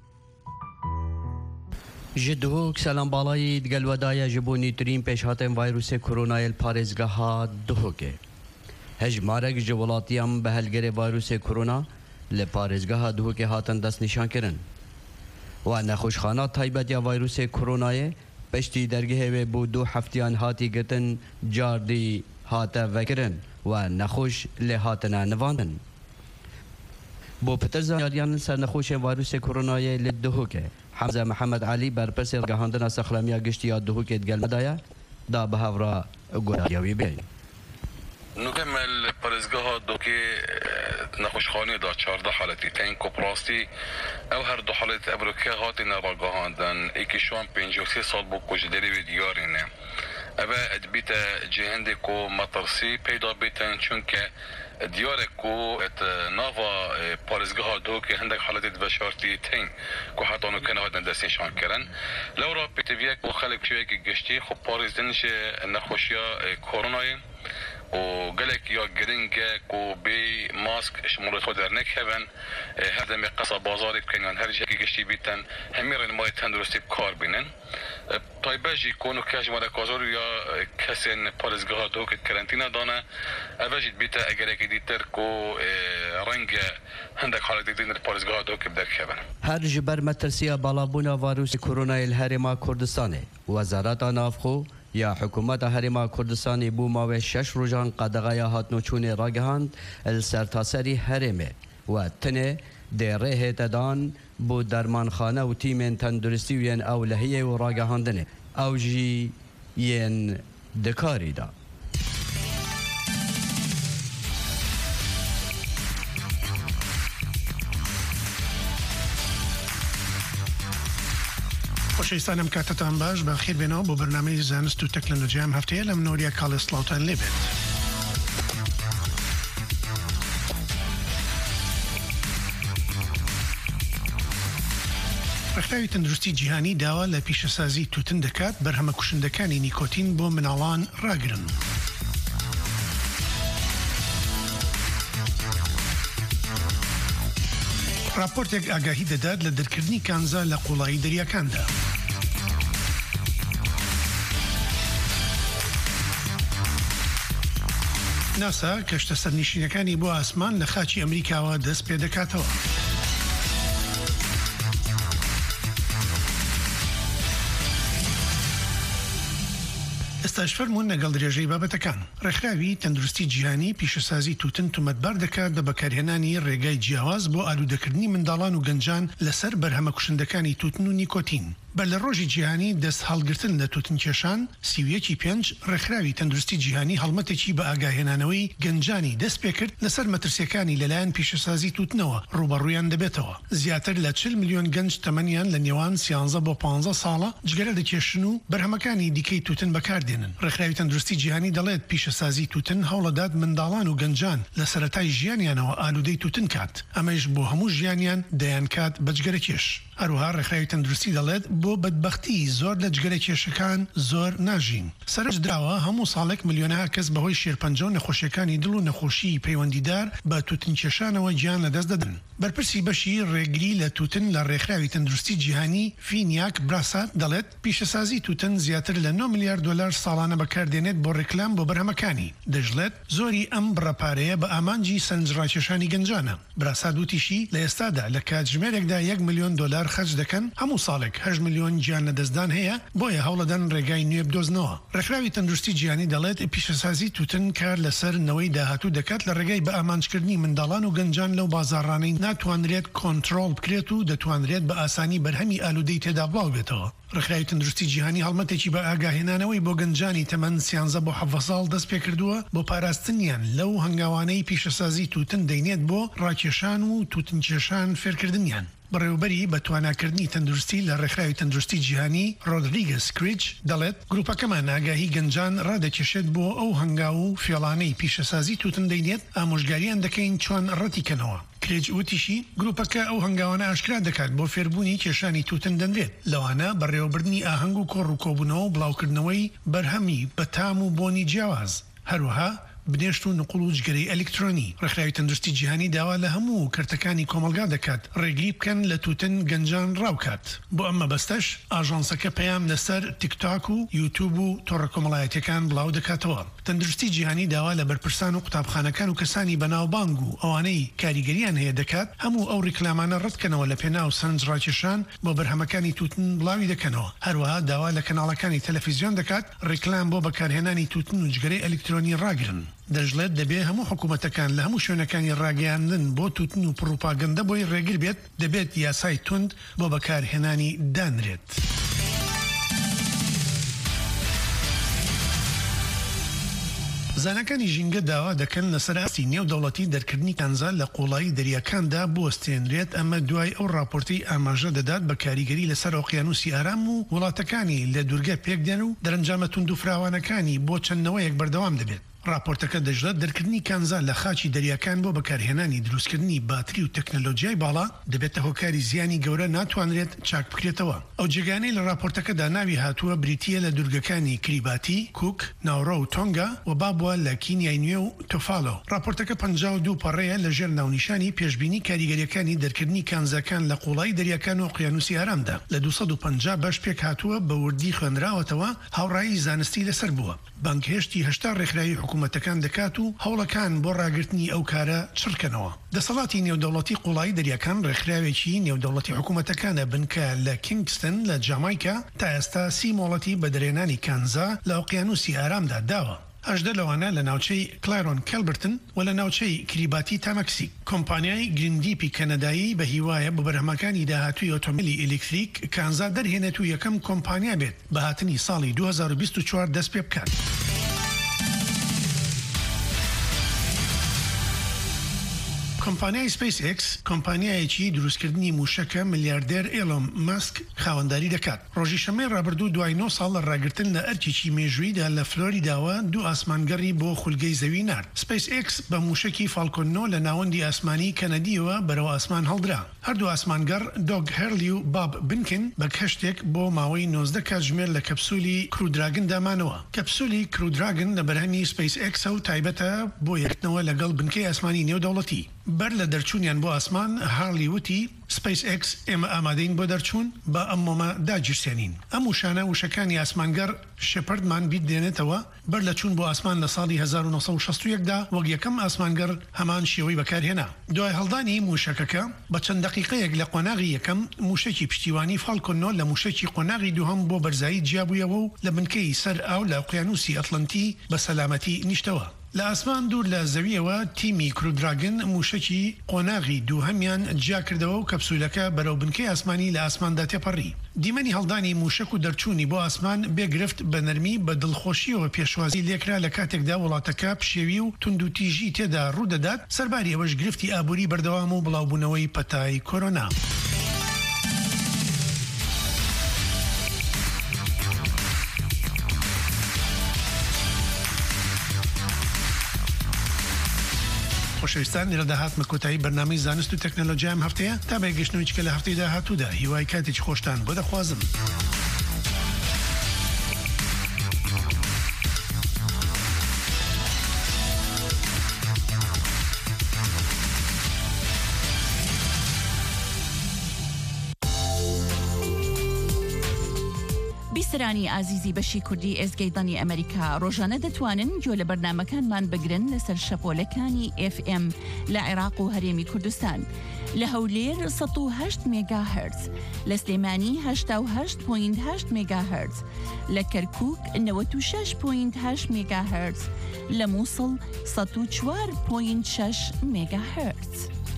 ji duhok selambalayê digelwedaya ji bo nîtirîn pêşhatên vayrûsê koronayê li parêzgeha Duhokê. Hejmarek ji welatiyan bi helgerê vayrûsê korona li parêzgeha Duhokê hatin destnîşankirin. We nexweşxana taybet ya vayrûsê koronayê piştî dergehê wê bû du heftiyan hatî girtin cardî hate vekirin we nexweş lê hatine nivandin. Bo pitir zanyariyan ser nexweşê vayrûsê koronayê li Duhokê حمزه محمد علی برپرس رگهاندن سخلمیا گشتی یا دهوکت گلمدایا دا به هورا گویاوی بی نکمل پرزگاه دوکی نخوشخانه دا چهارده حالتی تین کوپراستی او هر دو حالت ابروکه هاتی نراگهاندن ایکی شوان پنجاه و سه سال بو کجدری و دیارینه اوه ادبیت جهند کو مطرسی پیدا بیتن چونکه دیاره کو ات ناوا پارزگاه دو که هندک حالت دبشارتی تین کو حتی آنو کنه هایدن دستین شان کرن لورا پیتویه کو خلق شویه که گشتی خب پارزدنش نخوشیا کرونای و گلک یا گرینگ کو بی ماسک شمولت خود در نک هفن هر دمی قصا بازاری بکنن هر جایی گشتی بیتن همیرن مای تندرستی بکار بینن طایبه جی کونو کش ماده کازارو یا کسی پارزگاه دو که کرنتینا دانه اوجید بیتا اگر اکی دیتر کو رنگ هندک حالت دیدن پارزگاه دو که بدر هفن هر جبر مترسیه بالابونا واروس کرونای الهرما کردستانه وزارت نافخو یا حکومت هرما کردستانی بو ماوه شش روزان قدغه هات نوچون راگهاند السرتاسری هرمه و تنه دره هتدان بو درمانخانه و تیمین تندرستی وین اولهیه و راگهاندنه او جی ین دکاری دا خۆشەویستانم کاتتان باش بە خێر بێنەوە بۆ بەرنامەی زانست و تەکنۆلۆژیام هەفتەیە لە منۆریا کاڵێسڵاوتان لێبێت. ڕێکخراوی تەندروستی جیهانی داوا لە پیشەسازی توتن دەکات بەرهەمە کوشندەکانی نیکۆتین بۆ مناڵان ڕاگرن. راپۆرتێک ئاگاهی دەدات لە دەرکردنی کانزا لە قوڵایی دەریاکاندا. ناسا کەشتە سەرنشینەکانی بۆ ئاسمان لە خاچی ئەمریکاوە دەست پێ دەکاتەوە. ئێستاش فەرموون لەگەڵ درێژەی بابەتەکان. ڕێکخراوی تەندروستی جیهانی پیشەسازی توتن تومەتبار دەکات بە بەکارهێنانی ڕێگای جیاواز بۆ ئالوودەکردنی منداڵان و گەنجان لەسەر بەرهەمە کوشندەکانی توتن و نیکۆتین. بە لە ڕۆژی جیهانی دەست هەڵگرتن لە توتن کێشان سیویەکی پێنج ڕێکخراوی تەندروستی جیهانی هەڵمەتێکی بە ئاگاهێنانەوەی گەنجانی دەست پێکرد لەسەر مەترسیەکانی لەلایەن پیشەسازی توتنەوە ڕوبەڕوویان دەبێتەوە. زیاتر لە چل میلیۆن گەنج تەمەنیان لە نێوان سیانزە بۆ پانزە ساڵە جگەرە دەکێشن و بەرهەمەکانی دیکەی توتن بەکاردێنن. ڕێکخراوی تەندروستی جیهانی دەڵێت پیشەسازی توتن هەوڵەدات منداڵان و گەنجان لە سەرەتای ژیانیانەوە ئالوودەی توتن کات. ئەمەش بۆ هەموو ژیانیان دەیان کات بە جگەرەکێش. هەروها ڕێکخراوی تەندروستی دەڵێت بۆ بەدبەختی زۆر لە جگەرەکێشەکان زۆر ناژین. سەرنج دراوە هەموو ساڵێک ملیۆنەها کەس بەهۆی شێرپەنجە و نەخۆشیەکانی دڵ و نەخۆشی پەیوەندیدار بە توتنکێشانەوە گیان لەدەست دەدەن. بەرپرسی بەشی ڕێگری لە توتن لە ڕێکخراوی تەندروستی جیهانی فینیاک براسات دەڵێت پیشەسازی توتن زیاتر لە نۆ میلیارد دۆلار ساڵانە بەکاردێنێت بۆ ڕێکلام بۆ بەرهەمەکانی. دەژڵێت زۆری ئەم بڕەپارەیە بە ئامانجی سەرنجڕاکێشانی گەنجانە. براسات وتیشی لە ئێستادا لە کاتژمێرێکدا یەک میلیۆن دۆلار خەرج دەکەن هەموو ساڵێک هەشت میلیۆن گیان لەدەستدان هەیە بۆیە هەوڵەدەن ڕێگای نوێ بدۆزنەوە. ڕێکخراوی تەندروستی جیهانی دەڵێت پیشەسازی توتن کار لەسەر نەوەی داهاتوو دەکات لە ڕێگای بە ئامانجکردنی منداڵان و گەنجان لەو بازاڕانەی ناتوانرێت کۆنتڕۆڵ بکرێت و دەتوانرێت بە ئاسانی بەرهەمی ئالوودەی تێدا بڵاو بێتەوە. ڕێکخراوی تەندروستی جیهانی هەڵمەتێکی بە ئاگاهێنانەوەی بۆ گەنجانی تەمەن سیانزە بۆ حەڤە ساڵ دەست پێ کردووە بۆ پاراستنیان لەو هەنگاوانەی پیشەسازی توتن دەینێت بۆ ڕاکێشان و توتنکێشان فێرکردنیان. بەڕێوەبەری بە تواناکردنی تەندروستی لە ڕێکخراوی تەندروستی جیهانی ڕۆدریگەس کریچ دەڵێت گروپەکەمان ئاگاهی گەنجان ڕادەکێشێت بۆ ئەو هەنگاو و فێڵانەی پیشەسازی توتن دەینێت ئامۆژگاریان دەکەین چۆن ڕەتیکەنەوە. کرێج وتیشی گروپەکە ئەو هەنگاوانە ئاشکرا دەکات بۆ فێربوونی کێشانی توتن دەنرێت لەوانە بەڕێوەبردنی ئاهەنگ و کۆڕ و کۆبوونەوە و بڵاوکردنەوەی بەرهەمی بەتام و بۆنی جیاواز. هەروەها بنێشت و نقل و جگەرەی ئەلکترۆنی. ڕێکخراوی تەندروستی جیهانی داوا لە هەموو کەرتەکانی کۆمەلگا دەکات ڕێگری بکەن لە تووتن گەنجان ڕاوکات. بۆ ئەمە بەستەش ئاژانسەکە پەیام لەسەر تیکتاک و یوتیوب و تۆڕە کۆمەڵایەتیەکان بڵاو دەکاتەوە. تەندروستی جیهانی داوا لە بەرپرسان و قوتابخانەکان و کەسانی بەناوبانگ و ئەوانەی کاریگەریان هەیە دەکات هەموو ئەو ڕیکلامانە ڕەتکەنەوە لە پێناو سەرنجڕاکێشان بۆ بەرهەمەکانی تووتن بڵاوی دەکەنەوە. هەروەها داوا لە کەناڵەکانی تەلەڤیزیۆن دەکات ڕیکلام بۆ بەکارهێنانی تووتن و جگەرەی ئەلکترۆنی ڕاگرن. دەژڵێت دەبێ هەموو حکوومەتەکان لە هەموو شوێنەکانی ڕاگەیاندن بۆ تووتن و پروپاگەندە بۆی ڕێگر بێت دەبێت یاسای توند بۆ بەکارهێنانی دانرێت. زانەکانی ژینگە داوا دەکەن لەسەر ئاستی نێودەوڵەتی دەرکردنی کانزا لە قوڵایی دەریاکاندا بۆستێنرێت. ئەمە دوای ئەو راپۆرتی ئاماژە دەدات بە کاریگەری لەسەر ئۆقیانوسی ئارام و وڵاتەکانی لە دوورگە پێکدێن و دەرەنجامە تونند و فراوانەکانی بۆ چەندنەوەیەک بەردەوام دەبێت. راپۆرتەکە دەژڵێت دەرکردنی کانزا لە خاچی دەریاکان بۆ بەکارهێنانی دروستکردنی باتری و تەکنەلۆژیای باڵا دەبێتە هۆکاری زیانی گەورە ناتوانرێت چاک بکرێتەوە. ئەو جێگانەی لە راپۆرتەکەدا ناوی هاتووە بریتیە لە دوورگەکانی کریباتی، کوک، ناوڕە و تۆنگا و بابووە لە کینیای نوێ و تۆفاڵۆ. راپۆرتەکە پەنجاو و دوو پەڕەیە لە ژێر ناونیشانی پێشبینی کاریگەریەکانی دەرکردنی کانزاکان لە قوڵایی دەریاکان و ئۆقیانوسی ئارامدا. لە دووسەد و پەنجا بەش پێک هاتووە بە وردی خوێنراوەتەوە هاوڕایی زانستی لەسەر بووە. بانکهێشتی هەشتا ڕێکخراوی حکوومەتەکان دەکات و هەوڵەکان بۆ ڕاگررتنی ئەو کارە چڕکەنەوە. دەسەڵاتی نێودەوڵەتی قوڵایی دەریاکان ڕێکخراوێکی نێودەوڵەتی حکوومەتەکانە بنکە لە کینگستن لە جامایکا تا ئێستا سی مۆڵەتی بە دەرێنانی کانزا لە ئۆقیانوسی ئارامدا داوە. هەژدە لەوانە لە ناوچەی کلایرۆن کەلبرتن و لە ناوچەی کریباتی تا مەکسیک. کۆمپانیای گریندیپی کەنەدایی بە هیوایە بە بەرهەمەکانی داهاتووی ئۆتۆمبیلی ئێلکتریک کانزا دەرهێنێت و یەکەم کۆمپانیا بێت بە هاتنی ساڵی دوو هەزار و بیست و چوار دەست پێ بکات. کۆمپانیای سپیس ئێکس کۆمپانیایەکی دروستکردنی موشەکە ملیاردێر ئێلۆن ماسک خاوەنداری دەکات. ڕۆژی شەمەی ڕابردوو دوای نۆ ساڵ لە ڕاگرتن لە ئەرکێکی مێژوویدا لە فلۆریداوە دوو ئاسمانگەڕی بۆ خولگەی زەوی نارد. سپیس ئێکس بە موشکی فالکۆنۆ لە ناوەندی ئاسمانی کەنەدیەوە بەرەو ئاسمان هەڵدرا. هەردوو ئاسمانگەڕ دۆگ هەرلی و باب بنکن بە کەشتێک بۆ ماوەی نۆزدە کاتژمێر لە کەپسولی کرودراگن دامانەوە. کەپسولی کرودراگن لە بەرهەمی سپیس ئێکسە و تایبەتە بۆ یەکتنەوە لەگەڵ بنکەی ئاسمانی نێودەوڵەتی. بەر لە دەرچوونیان بۆ ئاسمان هارلی وتی سپیس ئێکس ئێمە ئامادەین بۆ دەرچوون بە ئەم مۆمە داگیرسێنین. ئەم وشانە وشەکانی ئاسمانگەڕ شێپەردمان بیت دێنێتەوە بەر لە چوون بۆ ئاسمان لە ساڵی هەزار و نۆ سەد و شەست و یەکدا وەک یەکەم ئاسمانگەڕ هەمان شێوەی بەکارهێنا. دوای هەڵدانی موشەکەکە بە چەند دقیقەیەک لە قۆناغی یەکەم موشەکی پشتیوانی فالکۆنۆ لە موشەکی قۆناغی دووهەم بۆ بەرزایی جیابوویەوە و لە بنکەی سەر ئاو لە ئۆقیانوسی ئەتڵەنتی بە سەلامەتی نیشتەوە. لە ئاسمان دوور لە زەویەوە تیمی کرودراگن موشەکی قۆناغی دووهەمیان جیا کردەوە و کەپسولەکە بەرەو بنکەی ئاسمانی لە ئاسماندا تێپەڕی. دیمەنی هەڵدانی موشک و دەرچوونی بۆ ئاسمان بێگرفت بە نەرمی بە دڵخۆشیەوە پێشوازی لێکرا لە کاتێکدا وڵاتەکە پشێوی و تونند و تیژی تێدا ڕوودەدات سەرباری ئەوەش گرفتی ئابووری بەردەوام و بڵاوبوونەوەی پەتای کۆرۆنا. خۆشەویستان لە داهاتمە کۆتایی بەرنامەی زانست و تەکنەلۆژیا ئەم هەفتەیە تا بەگەشتنەوەی کە لە هەفتەی داهاتوودا هیوای کاتێکی خۆشتان بۆ دەخوازم. بیسەرانی ئازیزی بەشی کوردی ئێزگەیدانی ئەمریکا ڕۆژانە دەتوانن گوێ لە بەرنامەکانمان بگرن لەسەر شەپۆلەکانی ئێف ئێم لە عێراق و هەرێمی کوردستان لە هەولێر سەد و هەشت مێگاهەرتز، لە سلێمانی هەشتا و هەشت پۆینت هەشت مێگاهەرتز، لە کەرکووک نەوەت و شەش پۆینت هەشت مێگاهەرتز، لە مووسڵ سەد و چوار پۆینت شەش مێگاهەرتز.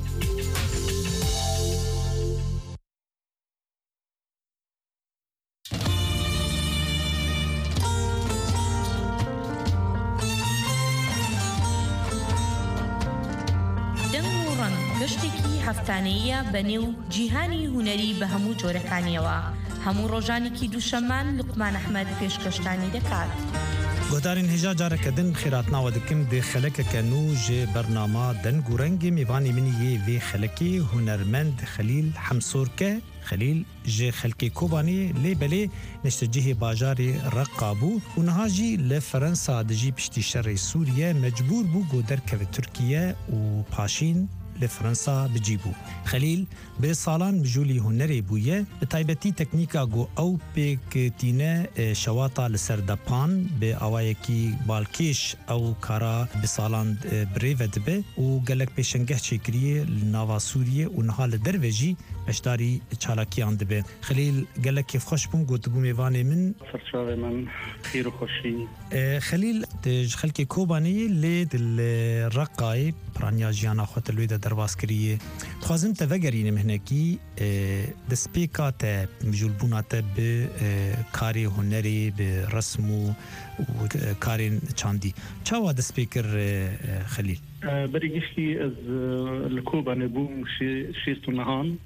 هەفتانەیە بە نێو جیهانی هوەری بە هەموو جۆرەکانیەوە هەموو ڕۆژانێکی دووشەمان لوقمان ئەحمەد پێشکەشتانی دەکات. گودارین هجا جاره کدن خیراتنا و دکم ده خلک کنو ج برنامه دن گورنگ میوانی منی وی خلکی هنرمند خلیل حمسورکه خلیل ج خلکی کوبانی لیبلی نشتجه باجاری رقابو و نهاجی لفرنسا دجی پشتی شر سوریه مجبور بو گودر که ترکیه و پاشین لفرنسا بجيبو خليل بسالان بجولي هنري بويه بتايبتي تكنيكا جو او بكتينه شواطا لسردبان باوايكي بالكيش او كارا بسالان بريفت به وقالك بشنجه شكريه لنافا سوريه ونهال دروجي اشتاري تشالاكيان دبه خليل قالك كيف خوش بون قلت بو ميواني من فرشاوي من خير وخوشي خليل تج خلكي كوباني لي الرقاي برانيا جيانا خوت الويدا درواز كريه تخازم تفقرين مهنكي دسبيكا تا مجولبونا بكاري هنري برسمو وكارين تشاندي تشاوا دسبيكر خليل بريجيشي از الكوباني بوم شيستو نهان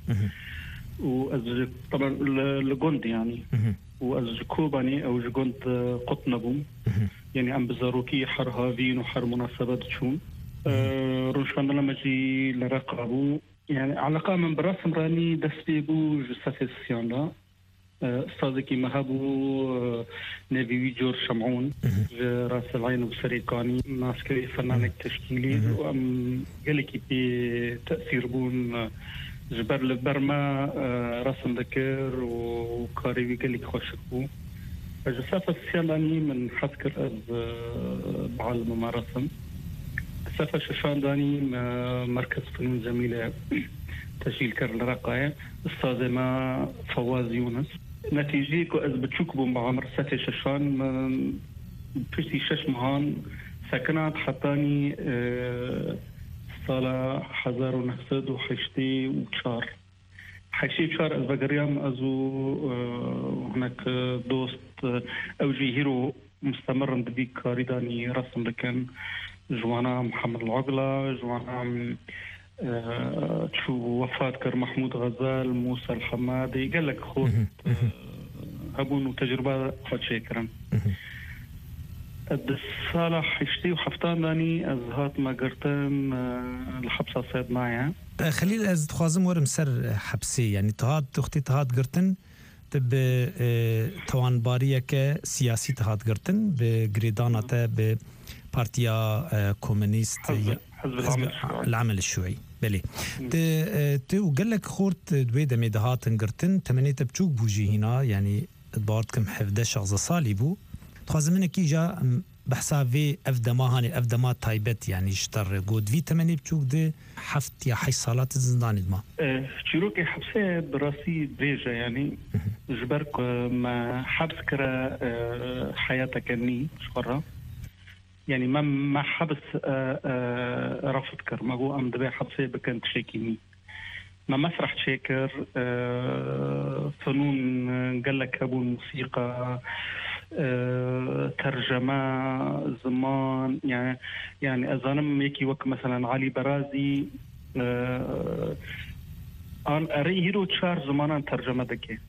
وأز طبعا لجند يعني وأز كوباني أو جند قطنا بوم يعني عم بزاروكي حر هافين وحر مناسبات شون روشان لما جي لرقابو يعني علاقة من براسم راني دستي بو جساسي سياندا استاذكي مهابو نبيوي جور شمعون راس العين وسريقاني ناسكري فنانك تشكيلي وام قالكي بتأثير بون جبر لبرما رسم ذكر وكاريوي قالك خوشكو جساسة سيانداني من حذكر از بعلم ما رسم سافر ششان داني مركز فنون زميلة تسجيل كر الرقاية استاذ ما فواز يونس نتيجي كو از بتشوكبو مع مرساتي ششان بشتي شش مهان سكنات حطاني صالة حزار ونفسد وحشتي وشار حشي شار از بقريام ازو هناك دوست اوجي هيرو مستمر بيك كارداني رسم لكن جوانا محمد العقلة جوانا أه تشو وفاة كر محمود غزال موسى الحمادي قال لك خود أه هبون وتجربة خد شكرا الصالح حشتي وحفتان داني أزهات ما قرتن أه الحبسة صيد معي خليل از تخوازم ورم سر حبسي يعني تهاد تختي تهاد قرتن تب أه توانبارية كسياسي تهاد قرتن بقريدانا ب بارتيا كومونيست حزب العمل الشيوعي بلي ت وقال لك خورت دويدا ميدهات انقرتن تمنيت بتشوك بوجي هنا يعني تبارتكم حفده شخص صالي بو تخاز منك جا بحسابي افدما هاني افدما تايبت يعني اشتر قود في تمني بتشوك دي حفت يا حي صالات الزندان دما شروكي حبسه براسي دريجة يعني جبرك ما حبس كرا حياتك اني شقرة يعني ما ما حبس آآ آآ رفض كر ما هو أم دبي حبسه بكنت شاكيني ما مسرح شاكر فنون قال لك أبو الموسيقى ترجمة زمان يعني يعني أظن يكي وك مثلا علي برازي أنا أري هيرو تشار زمانا ترجمة دكي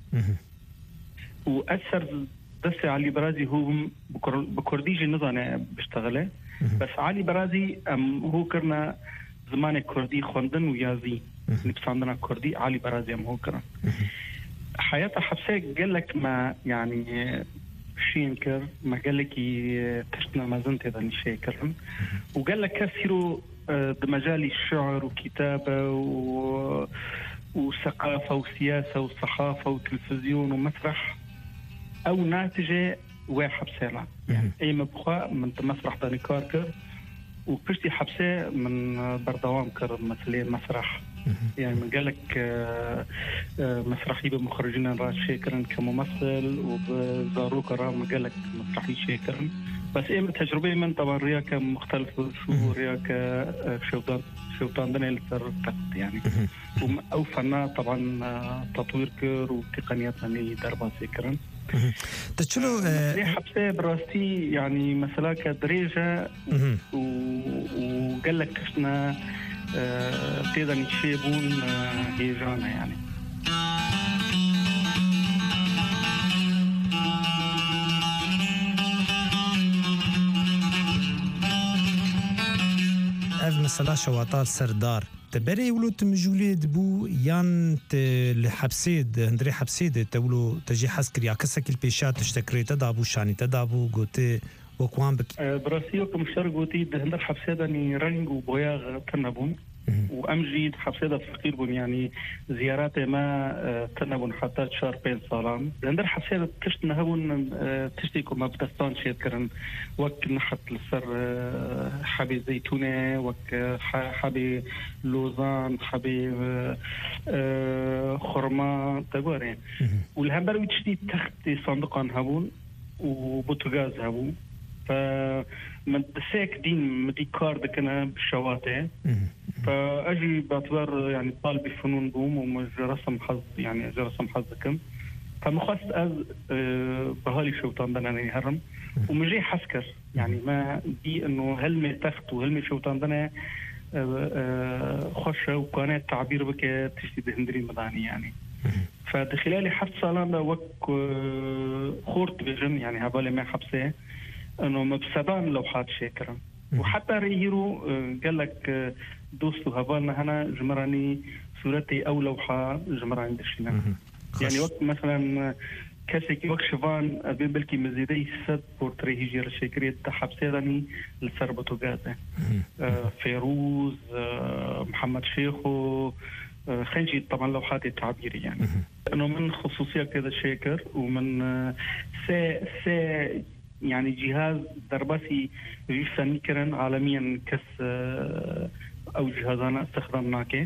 وأثر دستي علي برازي هو بكرديجي نظام بيشتغله بس علي برازي هو كرنا زمان كردي خوندن ويازي نبصندنا كردي علي برازي هم هو كرنا حياته حبسه قال لك ما يعني شي ينكر ما قال لك تشتنا ما زنت هذا الشيء كرم وقال لك كثيروا بمجال الشعر وكتابه و وثقافه وسياسه وصحافه وتلفزيون ومسرح أو ناتجة واحد حبسة يعني أي مبخاء من مسرح داني كاركر وبشتي حبسة من بردوام كر مثلين مسرح يعني من قالك مسرحي بمخرجين راس شاكرا كممثل وبزاروك رام قالك مسرحي شاكرا بس إيه تجربة من طبعا رياكة مختلفة شو رياكة شوطان شوطان دنيا الفرقت يعني أو فنان طبعا تطوير كر وتقنيات يعني دربا سكرا تشلو ليه حبسه براستي يعني مثلا كدريجه وقال لك شنا تقدر نشيبون هيجانا يعني مثلا شواطال سردار تبري ولو تمجولي دبو يان الحبسيد هندري حبسيد تولو تجي حسكر يا كسك البيشات تشتكري تدابو شاني تدابو قوتي وكوان بك براسيوكم الشرق قوتي هندر حبسيد اني رنج وبوياغ تنبون وامجد حبسيده فقير بن يعني زيارات ما تنبون حتى شهر بين صالان عندنا حبسيده تشتنا هون تشتيكو ما بدستان شيكرن وك نحت لسر حبي زيتونه وك حبي لوزان حبي خرما تقولين والهمبر تشتي تختي صندوقان هون وبوتغاز هون ف من ساك دين مدي كارد كنا بالشواتع فاجي باعتبار يعني طالب فنون بوم ومش رسم حظ يعني رسم حظكم فمخص از بهالي شوطان دنا يهرم ومجي حسكر يعني ما دي انه هلمي تخت وهلمي شوطان دنا خش وكانت تعبير بك تشتي بهندري مداني يعني فدخلالي حبس صالان وك خورت بجن يعني هبالي ما حبسه انه مبسبان لوحات شاكرة وحتى ريهيرو قال لك دوستو هبالنا هنا جمراني صورتي او لوحه جمراني دشينا يعني وقت مثلا كاسك وقت شفان ابي بلكي مزيدي سد بورتري هيجر شاكريت حبسيراني لسربتو غازه فيروز محمد شيخو خنجي طبعا لوحات التعبيري يعني انه من خصوصيه كذا شاكر ومن سا سا يعني جهاز درباسي فني كرن عالميا كس او جهازنا استخدمناك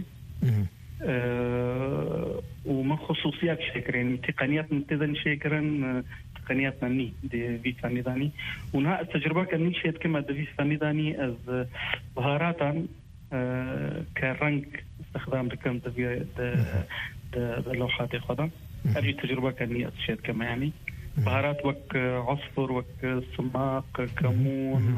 أه ومن خصوصيات شاكرين تقنيات نتذن شاكرين تقنيات نني دي في فني داني ونها التجربه كان شيء كما دي فني داني از بهاراتا أه كرنج استخدام دكم دي اللوحات القدم هذه التجربه كان شيء كما يعني بهارات وك عصفر وك سماق كمون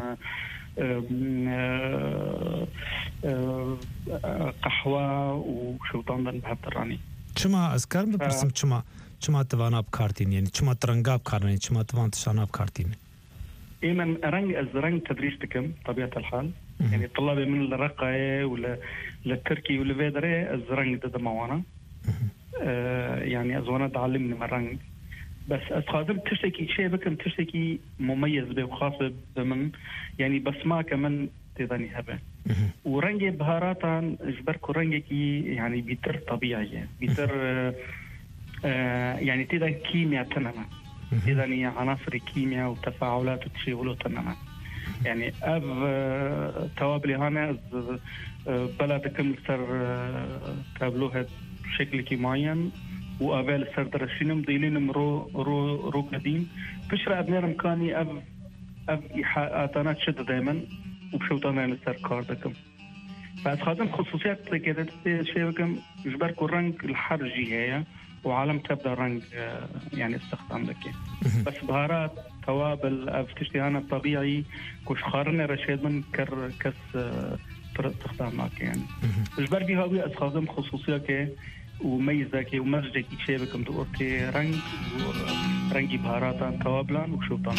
قهوه وشوطان بهالطراني شما اذكر بپرسم شما شما توانا بكارتين يعني شما ترنگا بكارتين شما توان تشانا بكارتين ايمن رنگ از رنگ تدريستكم طبيعه الحال يعني طلابي من الرقايه ولا للتركي ولا فيدري از رنگ ددموانا يعني ازوانا تعلمني من رنگ بس أتخاذم تشتكي شيء بكم تشتكي مميز به وخاص بمن يعني بسمع كمان تداني هبه ورنجي بهاراتا جبركو رنجي يعني بيتر طبيعي بيتر آه يعني تدا كيمياء تماما تداني عناصر كيمياء وتفاعلات وتشغلات تماما يعني اب آه توابلي هنا آه بلدكم سر آه تابلوها بشكل كيمايا وقابل سردرشينم ديلينم رو رو رو قديم بشرى ابنار مكاني اب اب احاطانات شد دائما وبشوطانا نسر كاردكم فاتخاذم خصوصيات كده شيء جبركو الرنج الحرجي هي وعالم تبدا رنج يعني استخدام لك بس بهارات توابل افتشتيانا الطبيعي كوش خارنا رشيد من كر كس استخدام لك يعني جبر بي هاوي اتخاذم خصوصيه وميزك ومزجك شيء بكم تقولتي رنج رنجي بهارات توابلان وشوطان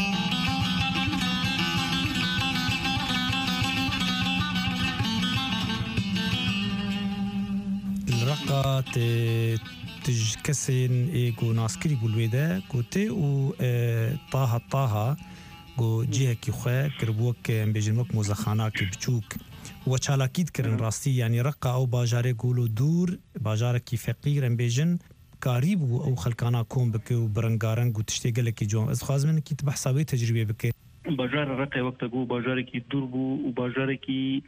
الرقة تج كسين إيجو ناسكري بالويدا كوتي و طه طه جو جهك يخا كربوك بيجنوك مزخاناك بتشوك وچالاكيد كرن راستي يعني رقة أو باجاري قولو دور باجاركي فقير بيجن قريب أو خلقانا كون بك وبرنغارنغ وتشتغلكي جون از خازمن كي تبحثاوي تجربه بك باجار رقة وقت جو باجاركي دور بو وباجاركي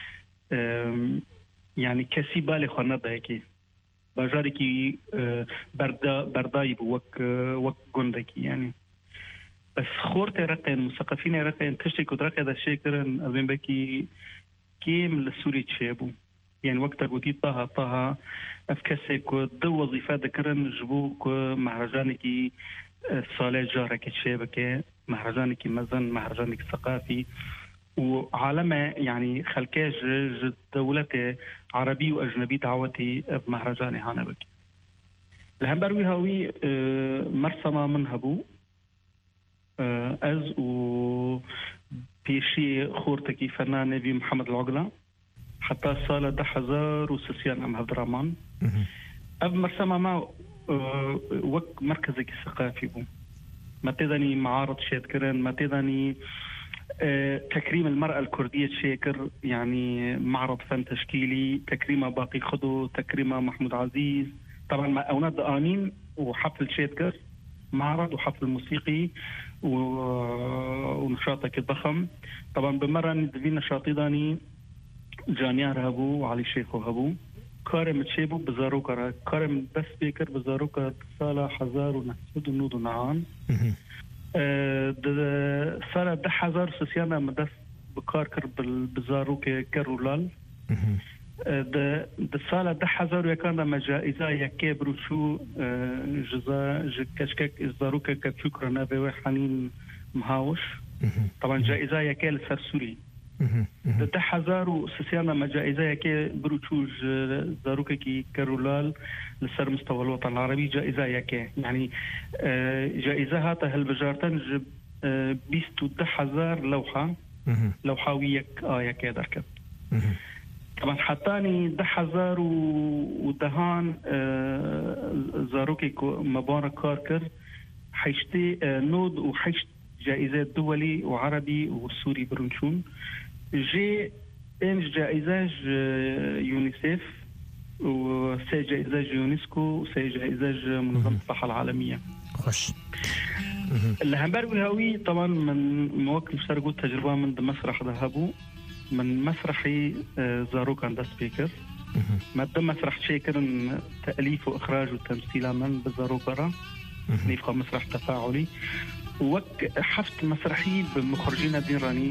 يعني كسي بالي خنا دايكي باجاركي بردا برداي بو وك وك غوندكي يعني بس خورت رقة المثقفين رقة تشتكي رقة دا شكرن ابن بكي كيم للسوري تشابو يعني وقت قلتي طه طه افكسك دو وظيفه ذكرن جبوك مهرجانك صالح جارك تشابك مهرجانك مزن مهرجانك ثقافي وعالمه يعني خلكاج دولته عربي واجنبي دعوتي بمهرجاني هانبك الهمبروي هاوي مرسمه من هبو از و بيشي خورتكي فنان نبي محمد العقلة حتى صالة ده حزار وسسيان أم هدرامان أب مرسمة ما وك مركزك الثقافي بو ما تدني معارض شيتكرن ما تدني تكريم المرأة الكردية شيكر يعني معرض فن تشكيلي تكريم باقي خدو تكريم محمود عزيز طبعا مع أوناد آمين وحفل شيتكر معرض وحفل موسيقي ونشاطك الضخم طبعا بمرة ندفين نشاطي داني جانيار هبو وعلي شيخو هبو كارم تشيبو بزاروكا كارم بس بيكر بزاروكا صالة حزار ونحسد ونود ونعان صالة ده حزار سسيانا مدس بكاركر بزاروكا كرولال ده صالة ده حزار يكان مجائزة يكي بروشو جزا كشكك زاروكا كتشكر نابي حنين مهاوش طبعا جائزة يكي لسرسوري ده حزار وسسيانا مجائزة يكي بروشوج زاروكا كي كرولال لسر مستوى الوطن العربي جائزة يكي يعني جائزة هاتا هالبجارتن جب بيستو ده حزار لوحة لوحة ويك آية كي دركت طبعا حتاني ده حزار ودهان زاروكي مبارك كاركر حيشتي نود وحيشت جائزات دولي وعربي وسوري برنشون جي انج جائزة يونيسيف وسي جائزة يونسكو وسي جائزة منظمة الصحة العالمية خوش اللي هنبروي هاوي طبعا من مواقف مشتركوا تجربة من مسرح ذهبوا من مسرحي زاروكا دا سبيكر مادة مسرح شيكر تأليف وإخراج وتمثيل من بزاروكا نيفخا مسرح تفاعلي وك حفت مسرحي بمخرجين دين راني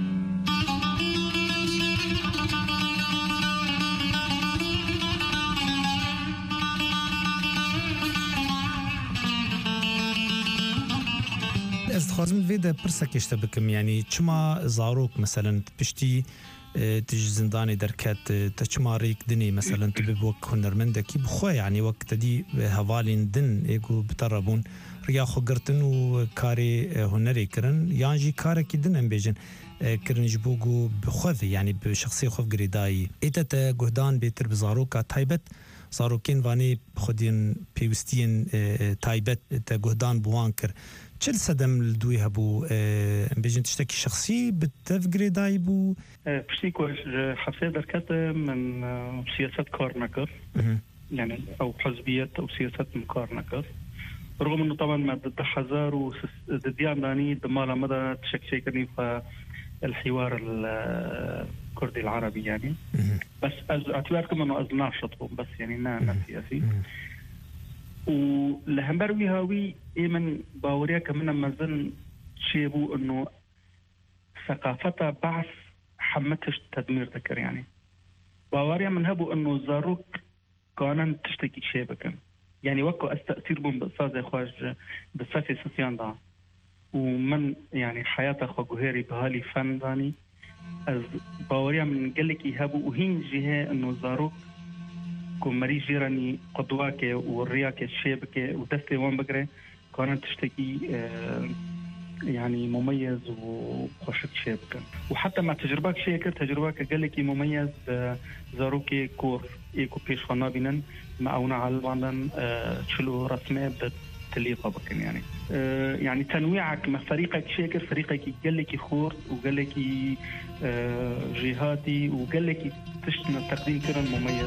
از خوازم ویده پرسکشته بکم یعنی چما زاروک مثلا پشتی تج زندانی درکت تچما ریک دنی مثلا تبی وک هنرمندکی بخواه یعنی وقت دی هوالین دن ایگو بتربون ریا خو گرتن و کاری هنری کرن یان جی کار کی دن ام بیجن کرن جبوگو بخواه یعنی به شخصی خو گریدایی ایت گهدان بیتر بزاروکا تایبت زاروکین وانی خودین پیوستین تایبت تا گهدان بوان کر چل صدم لدوی هبو بیجن تشتکی شخصی بتفگری دای بو بشتی کوش حفظه درکت من سیاست کار نکر يعني او حزبية او سياسات مكار نكر رغم انه طبعا ما ضد حزار وديان داني دمالا مدى تشكشيكني في الحوار الكردي العربي يعني بس اعتباركم انه از ناشط بس يعني نا سياسي ولهمبروي هاوي ايمن باوريا كمان مازن شيبو انه ثقافته بعث حمتش تدمير ذكر يعني باوريا من هبو انه زاروك كانن تشتكي شيبكن يعني وكو استأثير بهم بأستاذ اخواج بصفي سفيان دا ومن يعني حياة اخوا جوهري بهالي فن داني از باوريا من قلك يهبو وهين جهة انه زاروك كمري جيراني قدواك والرياك الشيبك ودستي وان بقري كانت تشتكي آه يعني مميز وخشت شيبك وحتى مع تجربك شيكر تجربك قال لك مميز زاروكي كور ايكو بيش خنابينن مع اونا علوانا تشلو رسمه بتليقه بكن يعني أه يعني تنويعك مع فريقك شيكر فريقك قال لك خور وقال لك أه جهاتي وقال لك تشتنا تقديم كرن مميز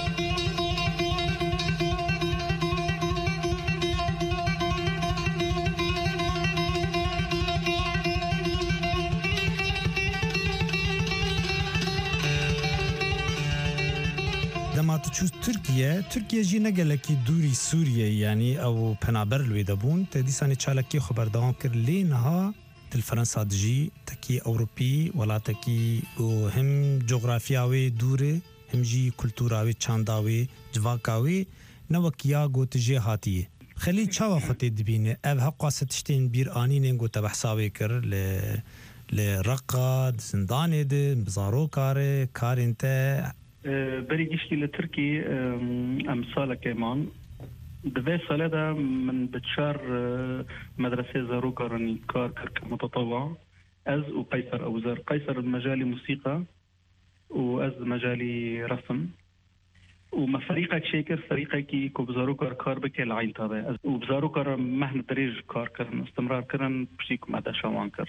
تشوز تركيا تركيا جي نقلكي دوري سوريا يعني او بنابر الويدابون تدي ساني تشالكي خبردان كر لينها الفرنسا دجي تكي اوروبي ولا تكي هم جغرافياوي دوري هم جي كولتوراوي تشانداوي جواكاوي نوكيا جو تجي هاتي خلي تشاوا خطي دبينه اف حقا ستشتين بير اني نغو تبحساوي كر ل لرقه زنداني دي بزارو كاري كارنته بري جيشتي لتركي أمثالة كمان دفاع صلاة من بتشار مدرسة زاروكا راني كار كمتطوع أز وقيصر أوزار قيصر المجال موسيقى وأز مجالي رسم وما فريقك شاكر فريقك كوبزارو كار كار بك العين تابع وبزارو كار مهن دريج كار كرن استمرار كرن بشيكم عدا شوان كر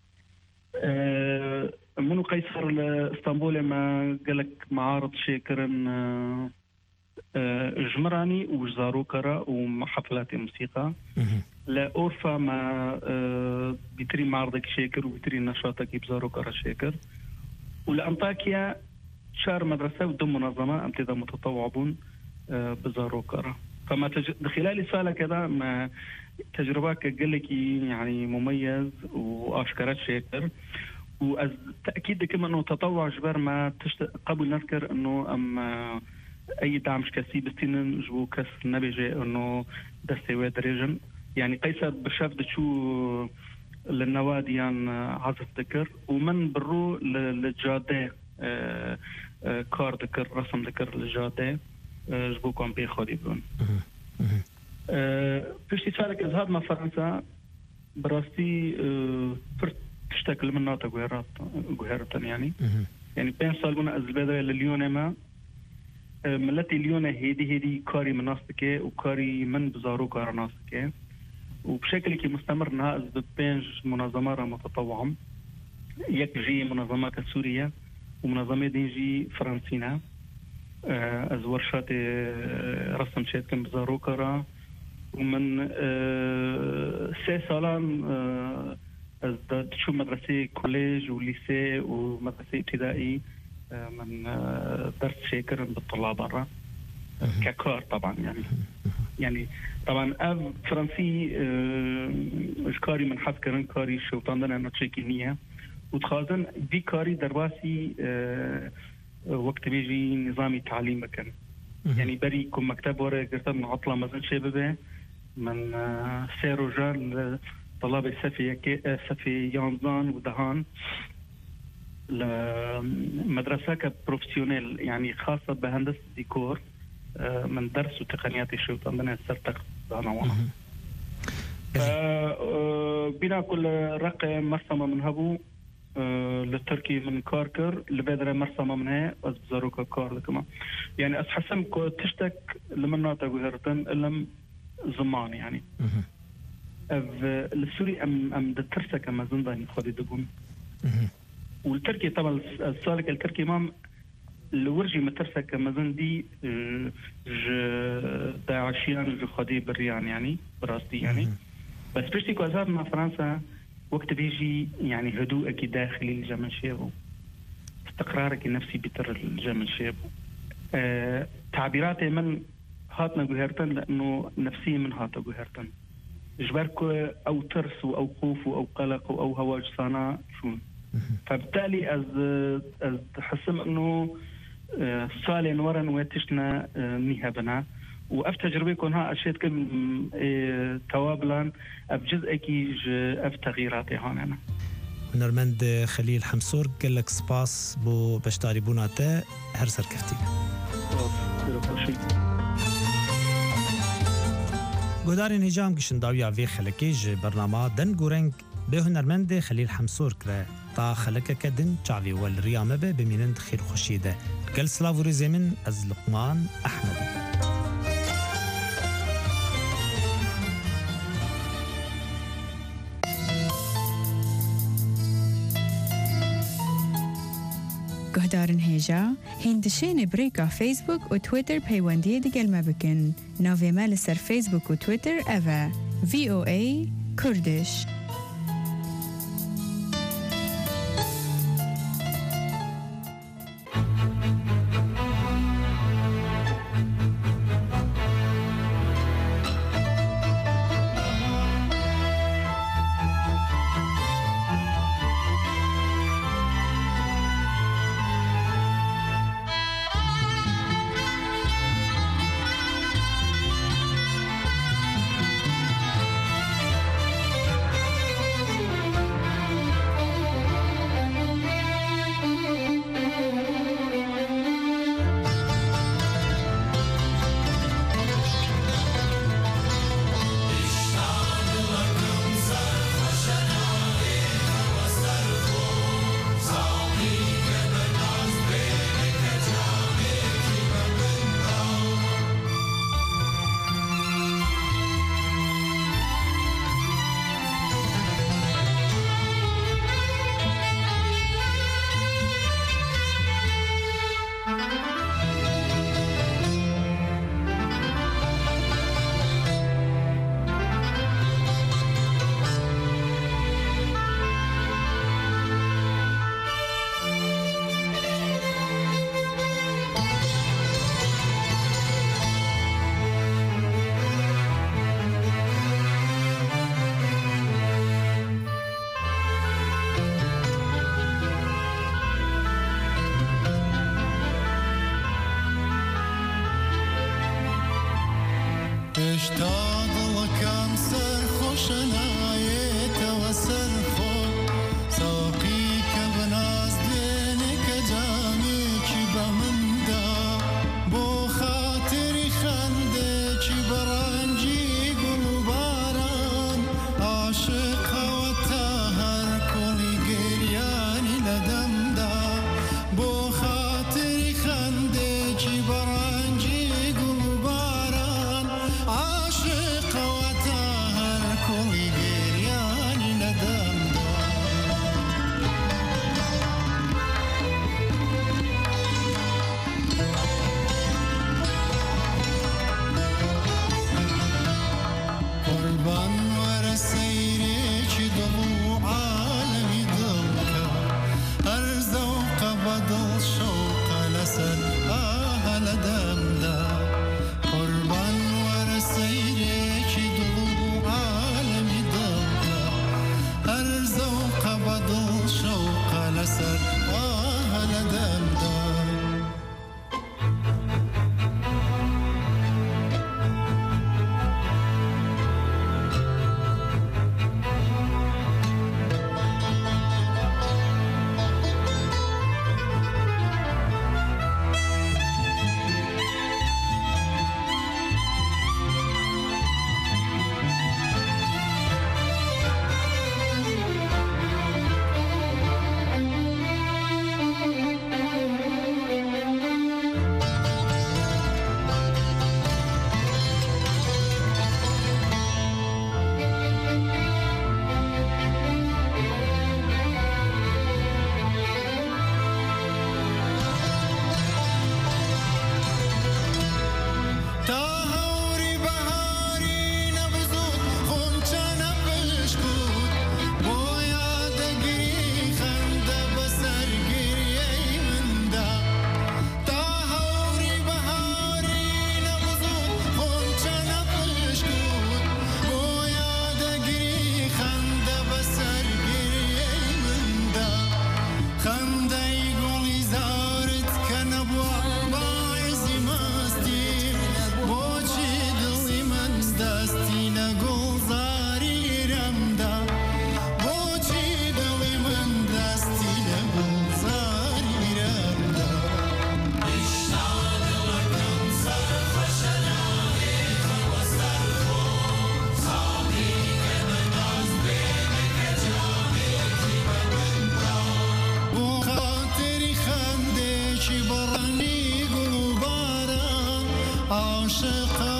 أه منو قيصر لاسطنبول ما قالك معارض شاكرن أه أه جمراني وزارو كرا وحفلات موسيقى لا أورفا ما أه بيتري معرضك شاكر وبيتري نشاطك بزارو كرا شاكر ولأنطاكيا شار مدرسة وضم منظمة امتدى متطوعون بزارو كرة فما تج... خلال سالة كذا ما تجربك قال لك يعني مميز واشكرت شاكر وتأكيد كما انه تطوع جبر ما تشت... قبل نذكر انه ام اي دعم شكاسي بستين جبو كاس النبي انه دستوات ريجن يعني قيسر بشاف شو للنوادي يعني عزف ذكر ومن برو للجادة آه آه كار ذكر رسم ذكر للجادة آه جبوكم بيخودي بون فيش تسالك إذهاب ما فرنسا براستي آه فرت تشتكل من ناطق جوهرات جوهرة يعني يعني بين صالونا الزبادة لليونة ما آه ملتي اليونة هيدي هيدي كاري من ناستكي وكاري من بزارو كار ناستكي وبشكل كي مستمر نهاز ببينج منظمة متطوعة يكجي منظمات سورية ومنظمة ديجي فرنسينا از ورشات رسم شيت كم بزارو كرا ومن سي سالان از شو مدرسة كوليج وليسي ومدرسة ابتدائي من درس شاكر بالطلاب برا ككار طبعا يعني يعني طبعا أب فرنسي كاري من حس كرن كاري شوطان دنا نتشكي نية وتخازن دي كاري درباسي وقت بيجي نظامي تعليم مكان يعني بري كم مكتب ورا قرطة من عطلة مثلا شبابه من سير رجال طلاب سفي سفي يانزان ودهان لمدرسة كبروفيسيونيل يعني خاصة بهندسة ديكور من درس وتقنيات الشوط عندنا سرتق أنا وانا بنا كل رقم مرسمة من هبو للتركي من كاركر لبدر مرسمة منها أزبزاروكا كار لكما يعني أسحسم كو تشتك لمناطق وهرتن إلم زمان يعني السوري أم أم دترسك أما زنداني خدي دقون والتركي طبعا السالك التركي مام الورجي مترسك مازن دي ج داعشيان جو خدي بريان يعني براستي يعني بس بشتي كوزار مع فرنسا وقت بيجي يعني هدوءك داخلي الجمل شيبو استقرارك النفسي بتر الجمل شيبو أه تعبيراتي من هاتنا جوهرتن لأنه نفسي من هاتا جوهرتن جبرك أو ترس أو خوف أو قلق أو هواج صنع شون فبالتالي از از حسم انه صالين ورن ويتشنا نيهبنا واف تجربيكم ها اشيت كم توابلا بجزء كي اف تغييراتي هون انا نرمند خليل حمصور قال لك سباس بو بشتاري بوناتا هر سركفتي گودارین هجام گشنداویا وی خلکی ج برنامه دن گورنگ به هنرمند خلیل حمصور کرد تا خلک کدن چاوی ول ریامه به بمینند خیر خوشیده گل سلاوری زمین از لقمان احمد گهدارن هیجا هندشین بریکا فیسبوک و تویتر پیوندی دیگل ما بکن ناوی مال سر فیسبوک و تویتر اوه وی او ای کردش عاشقان